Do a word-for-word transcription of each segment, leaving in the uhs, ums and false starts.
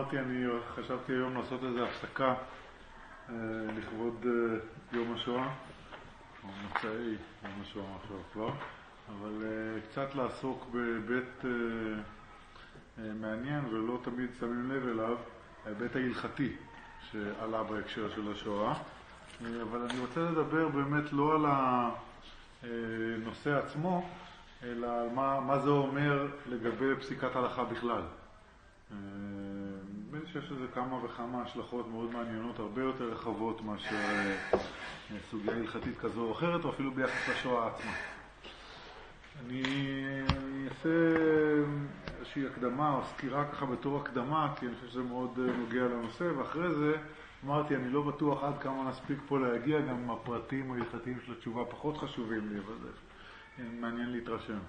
אמרתי, אני חשבתי היום לעשות איזו הפסקה אה, לכבוד אה, יום השואה, או מוצאי יום השואה עכשיו כבר, אבל אה, קצת לעסוק בבית אה, אה, מעניין ולא תמיד שמים לב אליו, ההיבט ההלכתי שעלה בהקשר של השואה. אה, אבל אני רוצה לדבר באמת לא על הנושא עצמו, אלא על מה, מה זה אומר לגבי פסיקת הלכה בכלל. נדמה לי שיש לזה כמה וכמה השלכות מאוד מעניינות, הרבה יותר רחבות מאשר סוגיה הלכתית כזו או אחרת, או אפילו ביחס לשואה עצמה. אני אעשה איזושהי הקדמה או סקירה ככה בתור הקדמה, כי אני חושב שזה מאוד נוגע לנושא, ואחרי זה אמרתי, אני לא בטוח עד כמה נספיק פה להגיע, גם הפרטים ההלכתיים של התשובה פחות חשובים לי, אבל זה מעניין להתרשם.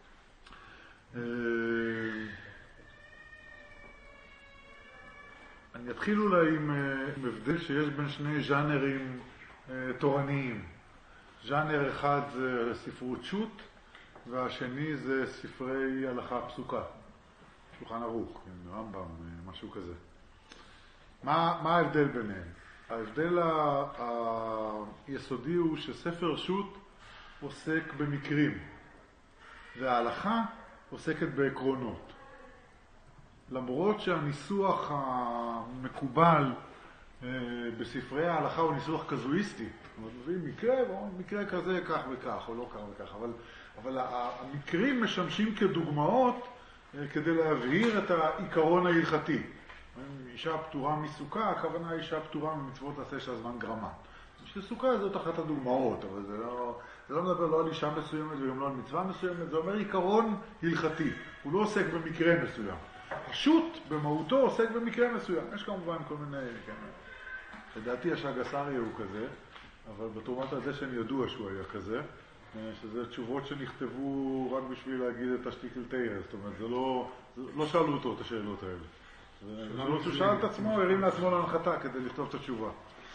אני אתחיל אולי עם, עם הבדל שיש בין שני ז'אנרים אה, תורניים. ז'אנר אחד זה ספרות שו"ת, והשני זה ספרי הלכה פסוקה. שולחן ערוך, רמב"ם, משהו כזה. מה, מה ההבדל ביניהם? ההבדל ה- היסודי הוא שספר שו"ת עוסק במקרים, וההלכה עוסקת בעקרונות. למרות שהניסוח המקובל בספרי ההלכה הוא ניסוח קזואיסטי, זאת אומרת, מביאים מקרה, ואומרים, מקרה כזה כך וכך, או לא כך וכך, אבל, אבל המקרים משמשים כדוגמאות כדי להבהיר את העיקרון ההלכתי. אישה פטורה מסוכה, הכוונה אישה פטורה ממצוות עשה שהזמן גרמה. שסוכה זאת אחת הדוגמאות, אבל זה לא, זה לא מדבר לא על אישה מסוימת וגם לא על מצווה מסוימת, זה אומר עיקרון הלכתי, הוא לא עוסק במקרה מסוים. השו"ת במהותו עוסק במקרה מסוים. יש כמובן כל מיני, כן, לדעתי השגסריה הוא כזה, אבל בתרומת הזה שאני ידוע שהוא היה כזה, שזה תשובות שנכתבו רק בשביל להגיד את השטיקל תירא, זאת אומרת, זה לא, זה, לא שאלו אותו את השאלות האלה. הוא שאל את עצמו, הרים לעצמו להנחתה כדי לכתוב את התשובה.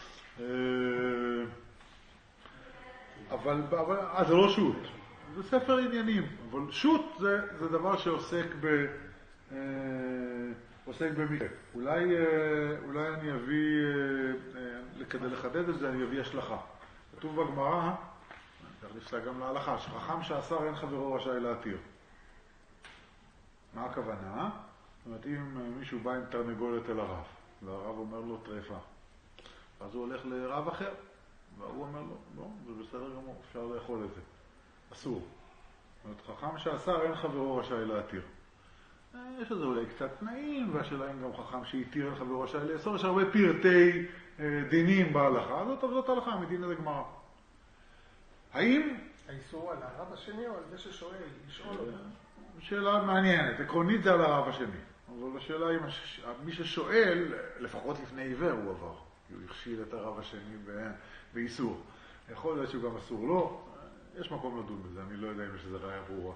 אבל, אבל, אז זה לא שו"ת, זה ספר עניינים, אבל שו"ת זה, זה דבר שעוסק ב... עוסק במקרה. אולי, אולי אני אביא, כדי לחדד את זה, אני אביא השלכה. כתוב בגמרא, צריך לפסק גם להלכה, שחכם שאסר אין חברו רשאי להתיר. מה הכוונה? זאת אומרת, אם מישהו בא עם תרנגולת אל הרב, והרב אומר לו טרפה, אז הוא הולך לרב אחר, והוא אומר לו, לא, זה בסדר גמור, אפשר לאכול את זה. אסור. זאת אומרת, חכם שאסר אין חברו רשאי להתיר. יש לזה אולי קצת תנאים, והשאלה אם גם חכם שהתיר לך בראשי לאסור, יש הרבה פרטי דינים בהלכה, זאת זאת הלכה, מדין איזה גמרא. האם... האיסור על הרב השני או על זה ששואל, לשאול אותו? שאלה מעניינת, עקרונית זה על הרב השני, אבל השאלה אם מי ששואל, לפחות לפני עיוור הוא עבר, הוא הכשיל את הרב השני באיסור. יכול להיות שהוא גם אסור לו, יש מקום לדון בזה, אני לא יודע אם יש איזה ראיה ברורה.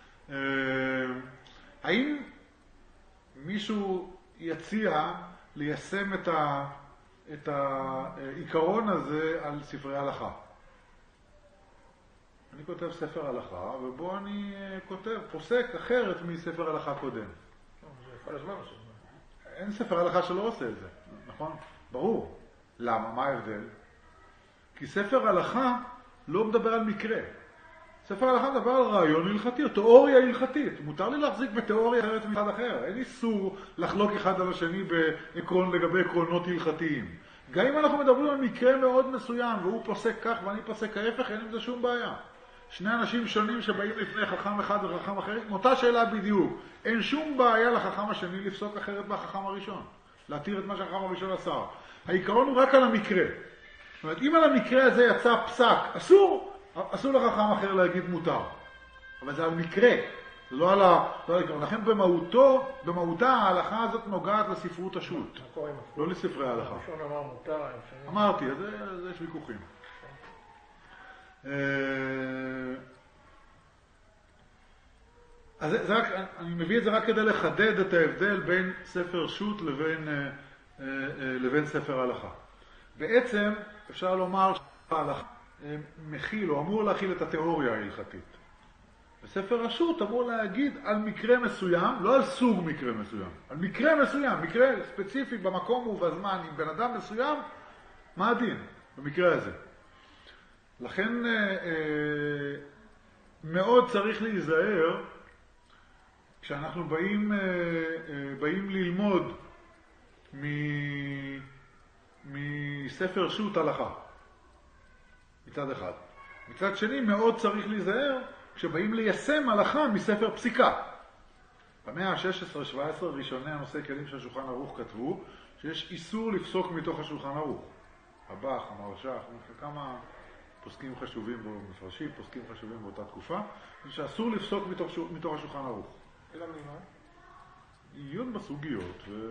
האם מישהו יציע ליישם את, ה, את העיקרון הזה על ספרי הלכה? אני כותב ספר הלכה, ובו אני כותב, פוסק אחרת מספר הלכה קודם. אין ספר הלכה שלא עושה את זה, נכון? ברור. למה? מה ההבדל? כי ספר הלכה לא מדבר על מקרה. ספר הלכה מדבר על רעיון הלכתי, או תיאוריה הלכתית. מותר לי להחזיק בתיאוריה אחרת מצד אחר. אין איסור לחלוק אחד על השני בעקרון, לגבי עקרונות הלכתיים. גם אם אנחנו מדברים על מקרה מאוד מסוים, והוא פוסק כך ואני פוסק ההפך, אין עם זה שום בעיה. שני אנשים שונים שבאים לפני חכם אחד וחכם אחר, מאותה שאלה בדיוק. אין שום בעיה לחכם השני לפסוק אחרת מהחכם הראשון. להתיר את מה שהחכם הראשון עשה. העיקרון הוא רק על המקרה. זאת אומרת, אם על המקרה הזה יצא פסק, אסור, אסור לחכם אחר להגיד מותר. אבל זה על מקרה, זה לא על ה... לכן במהותו, במהותה ההלכה הזאת נוגעת לספרות השו"ת. לא לספרי ההלכה. הראשון אמר מותר. אמרתי, אז יש ויכוחים. אז זה רק, אני מביא את זה רק כדי לחדד את ההבדל בין ספר שו"ת לבין, לבין ספר הלכה. בעצם אפשר לומר שההלכה מכיל או אמור להכיל את התיאוריה ההלכתית. וספר רשות אמור להגיד על מקרה מסוים, לא על סוג מקרה מסוים, על מקרה מסוים, מקרה ספציפי במקום ובזמן, עם בן אדם מסוים, מה הדין במקרה הזה. לכן אה, אה, מאוד צריך להיזהר כשאנחנו באים, אה, אה, באים ללמוד מ, מספר שו"ת הלכה, מצד אחד. מצד שני מאוד צריך להיזהר כשבאים ליישם הלכה מספר פסיקה. במאה ה-שש עשרה שבע עשרה ראשוני הנושא כלים של השולחן ערוך כתבו שיש איסור לפסוק מתוך השולחן ערוך. הבח, המרש"ח, כמה פוסקים חשובים בו, מפרשים, פוסקים חשובים באותה תקופה, שאסור לפסוק מתוך, מתוך השולחן ערוך. אלא ממה? עיון בסוגיות ו...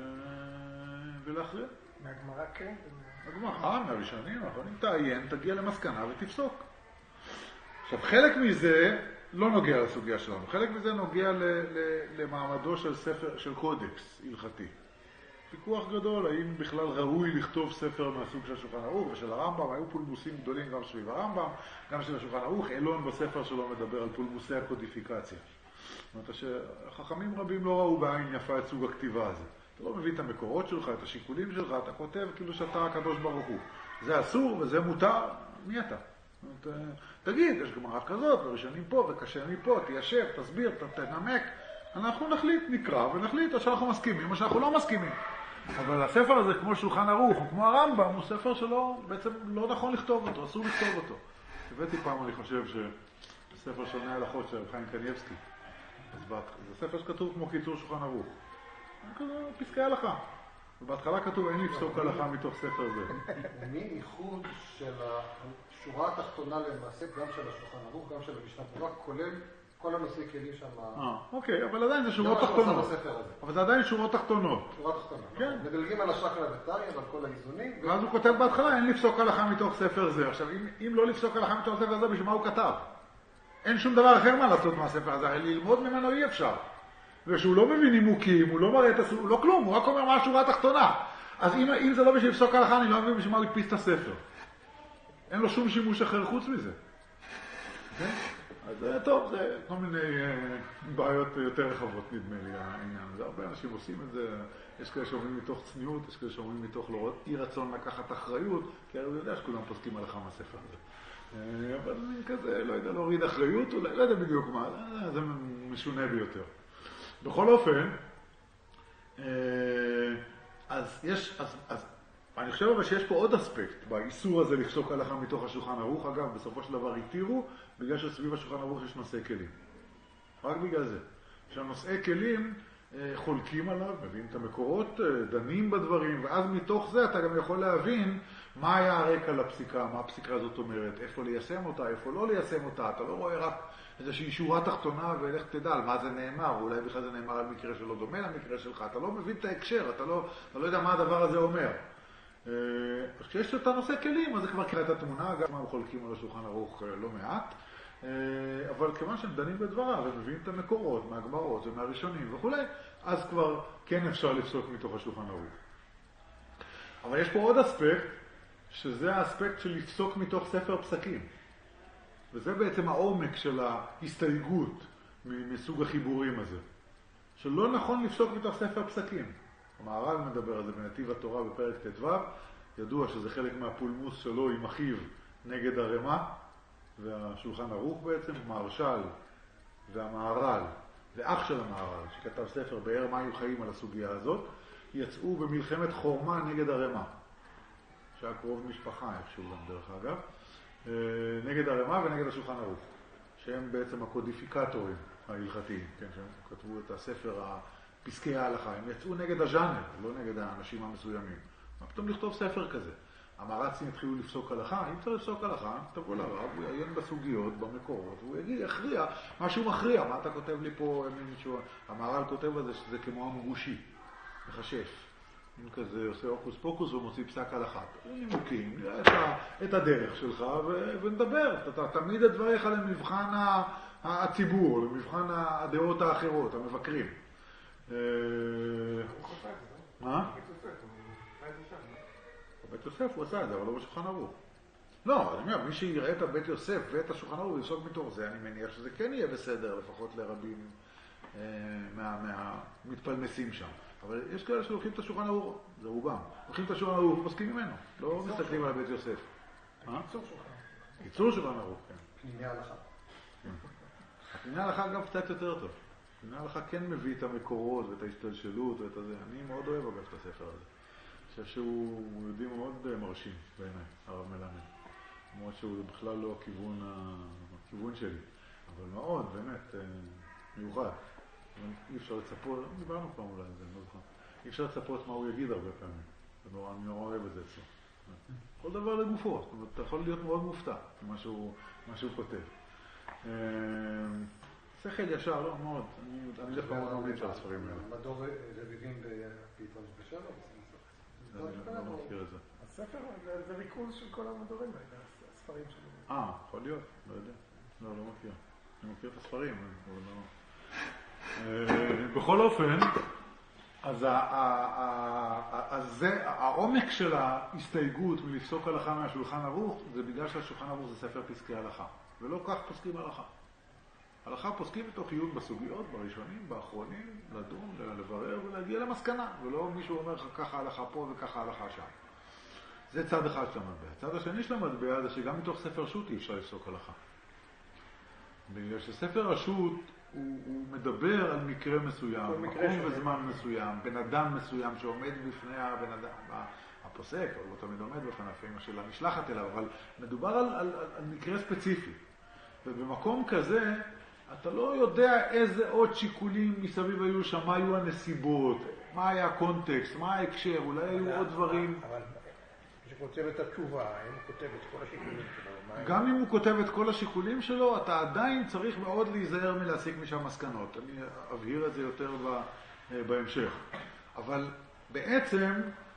ולאחרי. מהגמרא כן? מהגמרא, מהראשונים, האחרונים, תעיין, תגיע למסקנה ותפסוק. עכשיו, חלק מזה לא נוגע לסוגיה שלנו, חלק מזה נוגע ל, ל, למעמדו של ספר, של קודקס הלכתי. ויכוח גדול, האם בכלל ראוי לכתוב ספר מהסוג של השולחן ערוך ושל הרמב"ם, היו פולמוסים גדולים גם סביב הרמב"ם, גם של השולחן ערוך, אלון בספר שלו מדבר על פולמוסי הקודיפיקציה. זאת אומרת שחכמים רבים לא ראו בעין יפה את סוג הכתיבה הזה. אתה לא מביא את המקורות שלך, את השיקולים שלך, אתה כותב כאילו שאתה הקדוש ברוך הוא. זה אסור וזה מותר, מי אתה? תגיד, יש גמרא כזאת, וראשונים פה וקשה מפה, תיישב, תסביר, תנמק. אנחנו נחליט, נקרא ונחליט או שאנחנו מסכימים או שאנחנו לא מסכימים. אבל הספר הזה, כמו שולחן ערוך או כמו הרמב"ם, הוא ספר שלא, בעצם לא נכון לכתוב אותו, אסור לכתוב אותו. הבאתי פעם, אני חושב, שספר שונה הלכות של חיים קניבסקי. זה ספר שכתוב כמו קיצור שולחן ערוך. פסקי הלכה. ובהתחלה כתוב, אין לפסוק הלכה מתוך ספר זה. מין ייחוד של השורה התחתונה למעשה, גם של השולחן ערוך, גם של המשנה ברורה, כולל כל הנושאי כלים שם. אה, אוקיי, אבל עדיין זה שורות תחתונות. אבל זה עדיין שורות תחתונות. שורות תחתונות. כן. מדלגים על השקלא וטריא ועל כל האיזונים. ואז הוא כותב בהתחלה, אין לפסוק הלכה מתוך ספר זה. עכשיו, אם, אם לא לפסוק הלכה מתוך ספר זה, בשביל מה הוא כתב? אין שום דבר אחר מה לעשות מהספר הזה, הרי ללמוד ממנו אי אפשר. ושהוא לא מבין נימוקים, הוא לא מראה את הסוף, הוא לא כלום, הוא רק אומר מה השורה התחתונה. אז אם, אם זה לא בשביל לפסוק הלכה, אני לא מבין בשביל מה הוא הדפיס את הספר. אין לו שום שימוש אחר חוץ מזה. כן? אז טוב, זה כל מיני בעיות יותר רחבות נדמה לי העניין הזה. הרבה אנשים עושים את זה, יש כאלה שאומרים מתוך צניעות, יש כאלה שאומרים מתוך לא אי רצון לקחת אחריות, כי הרי הוא יודע שכולם פוסקים הלכה מהספר הזה. אבל אני כזה, לא יודע, להוריד אחריות, אולי, לא יודע בדיוק מה, זה משונה ביותר. בכל אופן, אז יש, אז, אז אני חושב אבל שיש פה עוד אספקט באיסור הזה לפסוק הלכה מתוך השולחן ערוך. אגב, בסופו של דבר התירו, בגלל שסביב השולחן ערוך יש נושאי כלים. רק בגלל זה. שהנושאי כלים חולקים עליו, מביאים את המקורות, דנים בדברים, ואז מתוך זה אתה גם יכול להבין מה היה הרקע לפסיקה, מה הפסיקה הזאת אומרת, איפה ליישם אותה, איפה לא ליישם אותה. אתה לא רואה רק איזושהי שורה תחתונה ולך תדע על מה זה נאמר, אולי בכלל זה נאמר על מקרה שלא דומה למקרה שלך, אתה לא מבין את ההקשר, אתה לא, אתה לא יודע מה הדבר הזה אומר. כשיש את הנושא כלים, אז זה כבר קרא את התמונה, גם הם חולקים על השולחן ערוך לא מעט, אבל כיוון שהם דנים בדבריו ומביאים את המקורות מהגמרות ומהראשונים וכו', אז כבר כן אפשר לפסוק מתוך השולחן ערוך. אבל יש פה עוד אספקט, שזה האספקט של לפסוק מתוך ספר פסקים. וזה בעצם העומק של ההסתייגות מסוג החיבורים הזה. שלא נכון לפסוק מתוך ספר פסקים. המהר"ל מדבר על זה בנתיב התורה בפרק ט"ו, ידוע שזה חלק מהפולמוס שלו עם אחיו נגד הרמ"א, והשולחן ערוך בעצם, מהרש"ל והמהר"ל, ואח של המהר"ל, שכתב ספר באר מים חיים על הסוגיה הזאת, יצאו במלחמת חורמה נגד הרמ"א, שהיה קרוב משפחה איכשהו גם דרך אגב, נגד הרמ"א ונגד השולחן ערוך, שהם בעצם הקודיפיקטורים ההלכתיים, כן, שהם כתבו את הספר פסקי ההלכה, הם יצאו נגד הז'אנר, לא נגד האנשים המסוימים. מה פתאום לכתוב ספר כזה? המערצים התחילו לפסוק הלכה, אם צריך לפסוק הלכה, תבוא לרב, הוא יעיין בסוגיות, במקורות, והוא יגיד, יכריע, משהו מכריע, מה אתה כותב לי פה, מישהו... המהר"ל כותב על זה שזה כמו המגושי, מחשף. אם כזה עושה אוקוס פוקוס ומוציא פסק הלכה. נימוקים, נראה את, ה... את הדרך שלך ו... ונדבר. אתה תמיד את דבריך למבחן הציבור, למבחן הדעות האחרות, המבקרים. מה? בית יוסף הוא עשה את זה, אבל לא בשולחן ערוך. לא, אני אומר, מי שיראה את הבית יוסף ואת השולחן ערוך ויפסוק מתוך זה, אני מניח שזה כן יהיה בסדר, לפחות לרבים מהמתפלמסים שם. אבל יש כאלה שלוקחים את השולחן ערוך, זה רובם. לוקחים את השולחן ערוך ומסכים ממנו, לא מסתכלים על הבית יוסף. קיצור שולחן. קיצור שולחן ערוך, כן. פנימי ההלכה. פנימי ההלכה גם קצת יותר טוב. פנימי ההלכה כן מביא את המקורות ואת ההשתלשלות ואת הזה. אני מאוד אוהב אגב את הספר הזה. אני חושב שהוא יהודי מאוד מרשים בעיניי, הרב מלמד. למרות שהוא בכלל לא הכיוון, הכיוון שלי. אבל מאוד, באמת, מיוחד. אי אפשר לצפות, דיברנו פעם אולי, זה לא זוכר. אי אפשר לצפות מה הוא יגיד הרבה פעמים. אני נורא אוהב את זה אצלו. כל דבר לגופו, זאת אומרת, אתה יכול להיות מאוד מופתע ממה שהוא, מה שהוא כותב. שכל ישר, לא, מאוד. אני דווקא מאוד ממליץ על הספרים האלה. מדור רביבים בפעיתון בשלום? אני לא מכיר את זה. הספר זה ריכוז של כל המדורים האלה, הספרים שלו. אה, יכול להיות, לא יודע. לא, לא מכיר. אני מכיר את הספרים, אבל לא... בכל אופן, אז העומק של ההסתייגות מלפסוק הלכה מהשולחן ערוך, זה בגלל שהשולחן ערוך זה ספר פסקי הלכה, ולא כך פוסקים הלכה. הלכה פוסקים בתוך עיון בסוגיות, בראשונים, באחרונים, לדון, לברר ולהגיע למסקנה, ולא מישהו אומר ככה הלכה פה וככה הלכה שם. זה צד אחד של המטבע. הצד השני של המטבע זה שגם מתוך ספר שו"ת אי אפשר לפסוק הלכה. בגלל שספר השו"ת הוא, הוא מדבר על מקרה מסוים, מקום וזמן מסוים, בן אדם מסוים שעומד בפני הבן אדם, הפוסק, או לא תמיד עומד בפני לפעמים השאלה נשלחת אליו, אבל מדובר על, על, על מקרה ספציפי. ובמקום כזה, אתה לא יודע איזה עוד שיקולים מסביב היו שם, מה היו הנסיבות, מה היה הקונטקסט, מה ההקשר, אולי היו עוד דברים. אבל שכותב את התשובה, אם הוא כותב את כל השיקולים שלו, גם אם הוא כותב את כל השיקולים שלו, אתה עדיין צריך מאוד להיזהר מלהסיק משם מסקנות. אני אבהיר את זה יותר בהמשך. אבל בעצם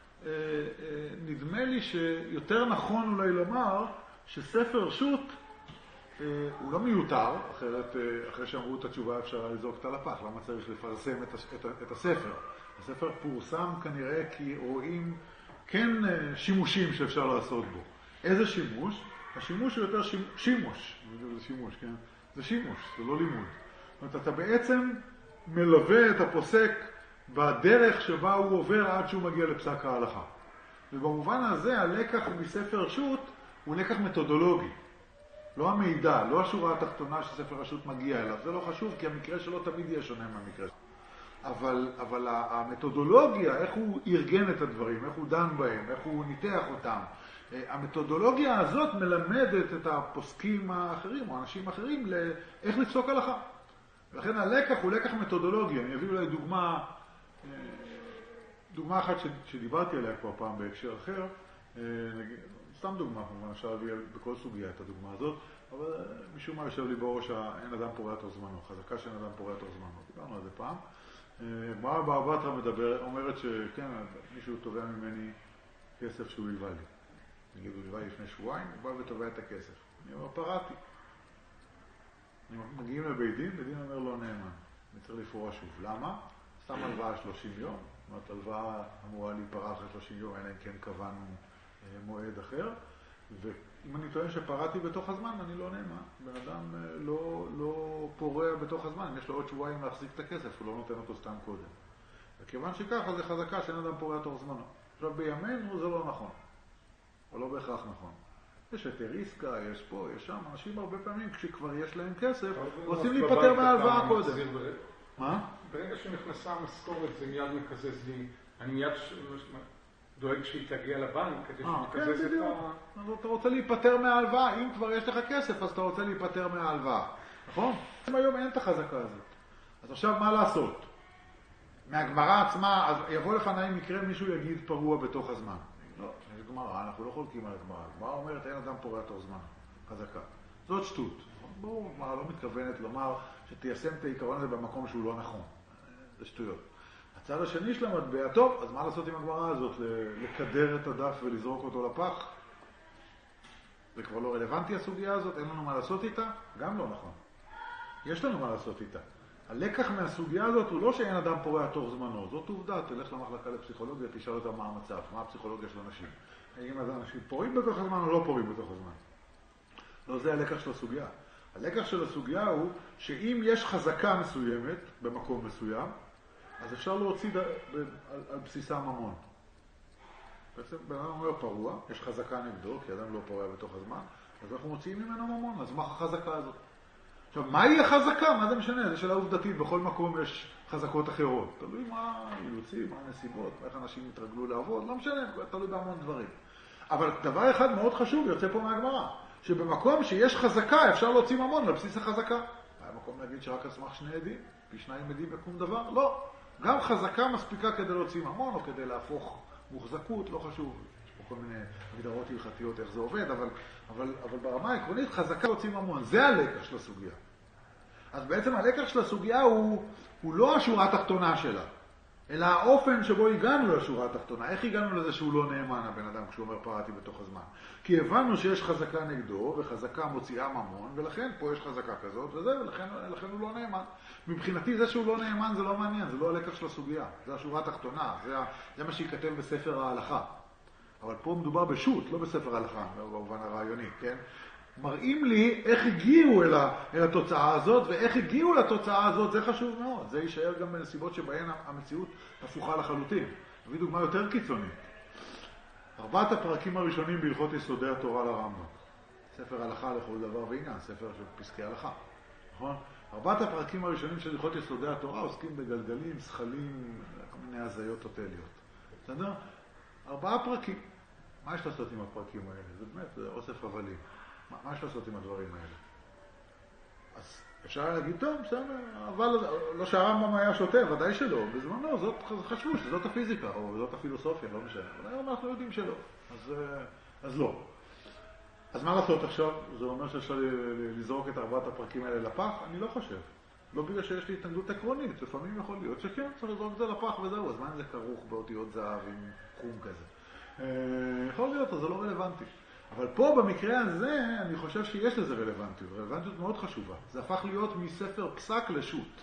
נדמה לי שיותר נכון אולי לומר שספר שו"ת הוא לא מיותר, אחרת, אחרי שאמרו את התשובה אפשר לזרוק את הלפח, למה צריך לפרסם את, את, את הספר? הספר פורסם כנראה כי רואים כן שימושים שאפשר לעשות בו. איזה שימוש? השימוש הוא יותר שימוש, שימוש, זה שימוש, כן? זה שימוש, זה לא לימוד. זאת אומרת, אתה בעצם מלווה את הפוסק בדרך שבה הוא עובר עד שהוא מגיע לפסק ההלכה. ובמובן הזה הלקח מספר שו"ת הוא לקח מתודולוגי. לא המידע, לא השורה התחתונה שספר השו"ת מגיע אליו. זה לא חשוב, כי המקרה שלו תמיד יהיה שונה מהמקרה שלו. אבל, אבל המתודולוגיה, איך הוא ארגן את הדברים, איך הוא דן בהם, איך הוא ניתח אותם, המתודולוגיה הזאת מלמדת את הפוסקים האחרים או האנשים האחרים לאיך לפסוק הלכה. ולכן הלקח הוא לקח מתודולוגי. אני אביא אולי דוגמה, דוגמה אחת שדיברתי עליה כבר פעם בהקשר אחר, סתם דוגמה, כמובן, אפשר להביא בכל סוגיה את הדוגמה הזאת, אבל משום מה יושב לי בראש אין אדם פורע תוך זמנו, חזקה שאין אדם פורע תוך זמנו. דיברנו על זה פעם. גמרא בבא בתרא מדבר, אומרת שכן, מישהו תובע ממני כסף שהוא הלווה לי. נגיד, הוא הלווה לפני שבועיים, הוא בא ותובע את הכסף. אני אומר, פרעתי. מגיעים לבית דין, בית דין אומר לא נאמן. אני צריך לפרוע שוב. למה? סתם הלוואה שלושים יום. זאת אומרת, הלוואה אמורה להיפרע אחרי שלושים יום, אלא אם כן קבענו מועד אחר. ואם אני טוען שפרעתי בתוך הזמן, אני לא נאמן. בן אדם לא, לא פורע בתוך הזמן. אם יש לו עוד שבועיים להחזיק את הכסף, הוא לא נותן אותו סתם קודם. וכיוון שככה, זה חזקה שאין אדם פורע תוך זמנו. עכשיו, בימינו זה לא נכון. או לא בהכרח נכון. יש את הריסקה, יש פה, יש שם. אנשים הרבה פעמים, כשכבר יש להם כסף, רוצים להיפטר מההלוואה קודם. מה? ברגע שנכנסה המשכורת, זה מיד מקזז לי. אני מיד דואג שהיא תגיע לבנק, כדי שתקזז את ה... אז אתה רוצה להיפטר מההלוואה. אם כבר יש לך כסף, אז אתה רוצה להיפטר מההלוואה. נכון? היום אין את החזקה הזאת. אז עכשיו מה לעשות? מהגמרא עצמה, אז יבוא לפניי מקרה, מישהו יגיד פרוע בתוך הזמן. לא, יש גמרא, אנחנו לא חולקים על הגמרא. הגמרא אומרת, אין אדם פורע תוך זמן. חזקה. זאת שטות. ברור, הגמרא לא מתכוונת לומר שתיישם את העיקרון הזה במקום שהוא לא נכון. זה שטויות. הצד השני של המטבע, טוב, אז מה לעשות עם הגמרא הזאת? לקדר את הדף ולזרוק אותו לפח? זה כבר לא רלוונטי הסוגיה הזאת, אין לנו מה לעשות איתה? גם לא נכון. יש לנו מה לעשות איתה. הלקח מהסוגיה הזאת הוא לא שאין אדם פורע תוך זמנו, זאת עובדה, תלך למחלקה לפסיכולוגיה, תשאל אותה מה המצב, מה הפסיכולוגיה של אנשים. האם אז אנשים פורעים בתוך הזמן או לא פורעים בתוך הזמן. לא זה הלקח של הסוגיה. הלקח של הסוגיה הוא שאם יש חזקה מסוימת במקום מסוים, אז אפשר להוציא על, על בסיסה ממון. בעצם בן אדם אומר פרוע, יש חזקה נגדו, כי אדם לא פורע בתוך הזמן, אז אנחנו מוציאים ממנו ממון, אז מה החזקה הזאת? עכשיו, מהי החזקה? מה זה משנה? זה שאלה עובדתית, בכל מקום יש חזקות אחרות. תלוי מה אילוצים, מה הנסיבות, איך אנשים יתרגלו לעבוד, לא משנה, תלוי בהמון דברים. אבל דבר אחד מאוד חשוב יוצא פה מהגמרא, שבמקום שיש חזקה אפשר להוציא ממון על בסיס החזקה. היה מקום להגיד שרק על סמך שני עדים, פי שניים עדים יקום דבר? לא. גם חזקה מספיקה כדי להוציא ממון או כדי להפוך מוחזקות, לא חשוב. יש פה כל מיני הגדרות הלכתיות איך זה עובד, אבל, אבל, אבל ברמה העקרונית חזקה להוציא ממון. זה הלקח של הסוגיה. אז בעצם הלקח של הסוגיה הוא, הוא לא השורה התחתונה שלה, אלא האופן שבו הגענו לשורה התחתונה. איך הגענו לזה שהוא לא נאמן, הבן אדם, כשהוא אומר פרעתי בתוך הזמן? כי הבנו שיש חזקה נגדו, וחזקה מוציאה ממון, ולכן פה יש חזקה כזאת, וזה, ולכן לכן הוא לא נאמן. מבחינתי זה שהוא לא נאמן זה לא מעניין, זה לא הלקח של הסוגיה, זה השורה התחתונה, זה, זה מה שיכתב בספר ההלכה. אבל פה מדובר בשו"ת, לא בספר ההלכה, במובן הרעיוני, כן? מראים לי איך הגיעו אל, ה, אל התוצאה הזאת, ואיך הגיעו לתוצאה הזאת, זה חשוב מאוד. זה יישאר גם בנסיבות שבהן המציאות הפוכה לחלוטין. נביא דוגמה יותר קיצונית. ארבעת הפרקים הראשונים בהלכות יסודי התורה לרמב"ם. ספר הלכה לכל דבר ועניין, ספר של פסקי הלכה. נכון? ארבעת הפרקים הראשונים של הלכות יסודי התורה עוסקים בגלגלים, שכלים, כל מיני הזיות טוטליות. בסדר? ארבעה פרקים. מה יש לעשות עם הפרקים האלה? זה באמת, זה אוסף הבלים. מה, מה יש לעשות עם הדברים האלה? אז אפשר להגיד, טוב, בסדר, אבל לא שהרמב"ם היה שוטה, ודאי שלא. בזמנו, זאת, חשבו שזאת הפיזיקה, או זאת הפילוסופיה, לא משנה. אבל היום אנחנו יודעים שלא. אז, אז לא. אז מה לעשות עכשיו? זה אומר שאפשר לזרוק את ארבעת הפרקים האלה לפח? אני לא חושב. לא בגלל שיש לי התנגדות עקרונית. לפעמים יכול להיות שכן, צריך לזרוק את זה לפח וזהו. אז מה אם זה כרוך באותיות זהב עם חום כזה? יכול להיות, אז זה לא רלוונטי. אבל פה במקרה הזה אני חושב שיש לזה רלוונטיות, רלוונטיות מאוד חשובה. זה הפך להיות מספר פסק לשו"ת.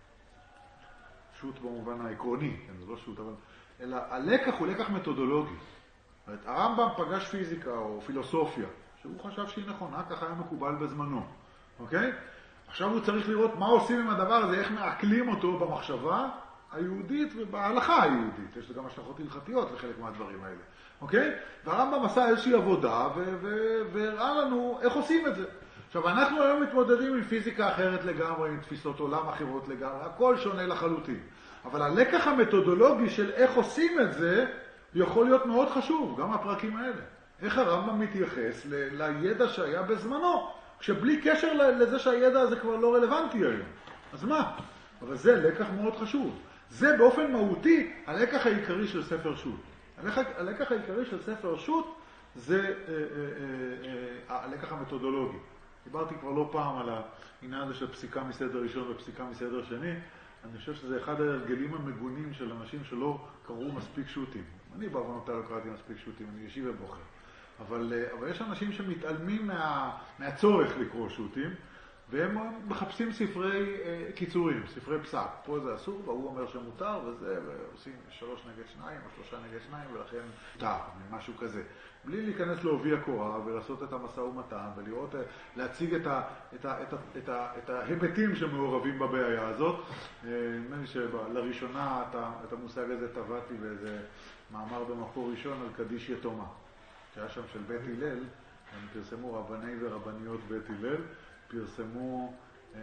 שו"ת במובן העקרוני, כן, זה לא שו"ת, אבל... אלא הלקח הוא לקח מתודולוגי. הרמב"ם פגש פיזיקה או פילוסופיה, שהוא חשב שהיא נכונה, ככה היה מקובל בזמנו. אוקיי? עכשיו הוא צריך לראות מה עושים עם הדבר הזה, איך מעכלים אותו במחשבה היהודית ובהלכה היהודית. יש גם השלכות הלכתיות לחלק מהדברים האלה. אוקיי? והרמב"ם עשה איזושהי עבודה והראה לנו איך עושים את זה. עכשיו, אנחנו היום מתמודדים עם פיזיקה אחרת לגמרי, עם תפיסות עולם אחרות לגמרי, הכל שונה לחלוטין. אבל הלקח המתודולוגי של איך עושים את זה יכול להיות מאוד חשוב, גם הפרקים האלה. איך הרמב"ם מתייחס ל- לידע שהיה בזמנו, כשבלי קשר לזה שהידע הזה כבר לא רלוונטי היום. אז מה? אבל זה לקח מאוד חשוב. זה באופן מהותי הלקח העיקרי של ספר שו"ת. הלקח העיקרי של ספר שו"ת זה אה, אה, אה, הלקח המתודולוגי. דיברתי כבר לא פעם על העניין הזה של פסיקה מסדר ראשון ופסיקה מסדר שני. אני חושב שזה אחד ההרגלים המגונים של אנשים שלא קראו מספיק שו"תים. אני בעוונותיי לא קראתי מספיק שו"תים, אני ישיב ובוחר. אבל, אבל יש אנשים שמתעלמים מה, מהצורך לקרוא שו"תים, והם מחפשים ספרי אה, קיצורים, ספרי פסק. פה זה אסור, והוא אומר שמותר, וזה, ועושים שלוש נגד שניים, או שלושה נגד שניים, ולכן מותר, משהו כזה. בלי להיכנס להוביל הקורה, ולעשות את המשא ומתן, ולראות, להציג את, ה, את, ה, את, ה, את, ה, את ההיבטים שמעורבים בבעיה הזאת. נדמה לי שלראשונה את המושג הזה טבעתי באיזה מאמר במקור ראשון על קדיש יתומה. שהיה שם של בית הלל, הם פרסמו רבני ורבניות בית הלל, פרסמו אה,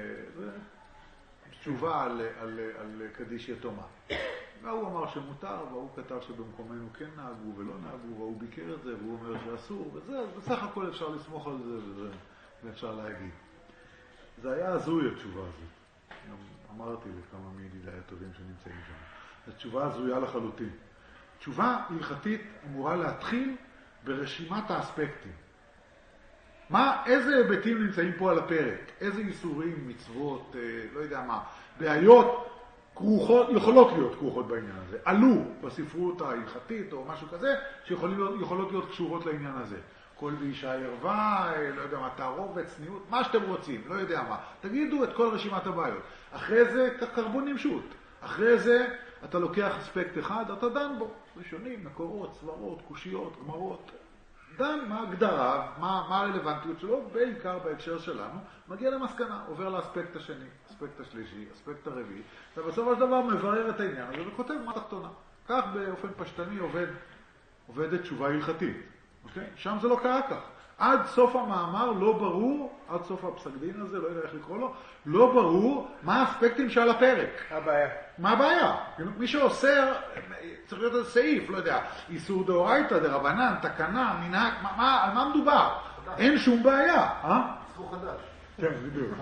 תשובה על, על, על קדיש יתומה. והוא אמר שמותר, והוא כתב שבמקומנו כן נהגו ולא נהגו, והוא ביקר את זה, והוא אומר שאסור, וזה, אז בסך הכל אפשר לסמוך על זה, וזה, ואפשר להגיד. זה היה הזוי התשובה הזאת. אמרתי לכמה מידידיי הטובים שנמצאים שם. זו תשובה הזויה לחלוטין. תשובה הלכתית אמורה להתחיל ברשימת האספקטים. מה, איזה היבטים נמצאים פה על הפרק? איזה איסורים, מצוות, אה, לא יודע מה, בעיות כרוכות, יכולות להיות כרוכות בעניין הזה. עלו בספרות ההלכתית או משהו כזה, שיכולות להיות קשורות לעניין הזה. כל באישה ערווה, לא יודע מה, תערובת, צניעות, מה שאתם רוצים, לא יודע מה. תגידו את כל רשימת הבעיות. אחרי זה קרבונים שוט. אחרי זה אתה לוקח אספקט אחד, אתה דן בו. ראשונים, מקורות, סברות, קושיות, גמרות. דן מה הגדרה, מה, מה הרלוונטיות שלו, בעיקר בהקשר שלנו, מגיע למסקנה, עובר לאספקט השני, אספקט השלישי, אספקט הרביעי, ובסופו של דבר מברר את העניין הזה וכותב מה תחתונה. כך באופן פשטני עובד, עובדת תשובה הלכתית. Okay? שם זה לא קרה כך. עד סוף המאמר לא ברור, עד סוף הפסק דין הזה, לא יודע איך לקרוא לו, לא ברור מה האספקטים שעל הפרק. מה הבעיה? מה הבעיה? מי שאוסר, צריך להיות איזה סעיף, לא יודע, איסור דאורייתא, דרבנן, תקנה, מנהג, מה, מה, על מה מדובר? אין שום בעיה. אה? איסור חדש. כן, בדיוק.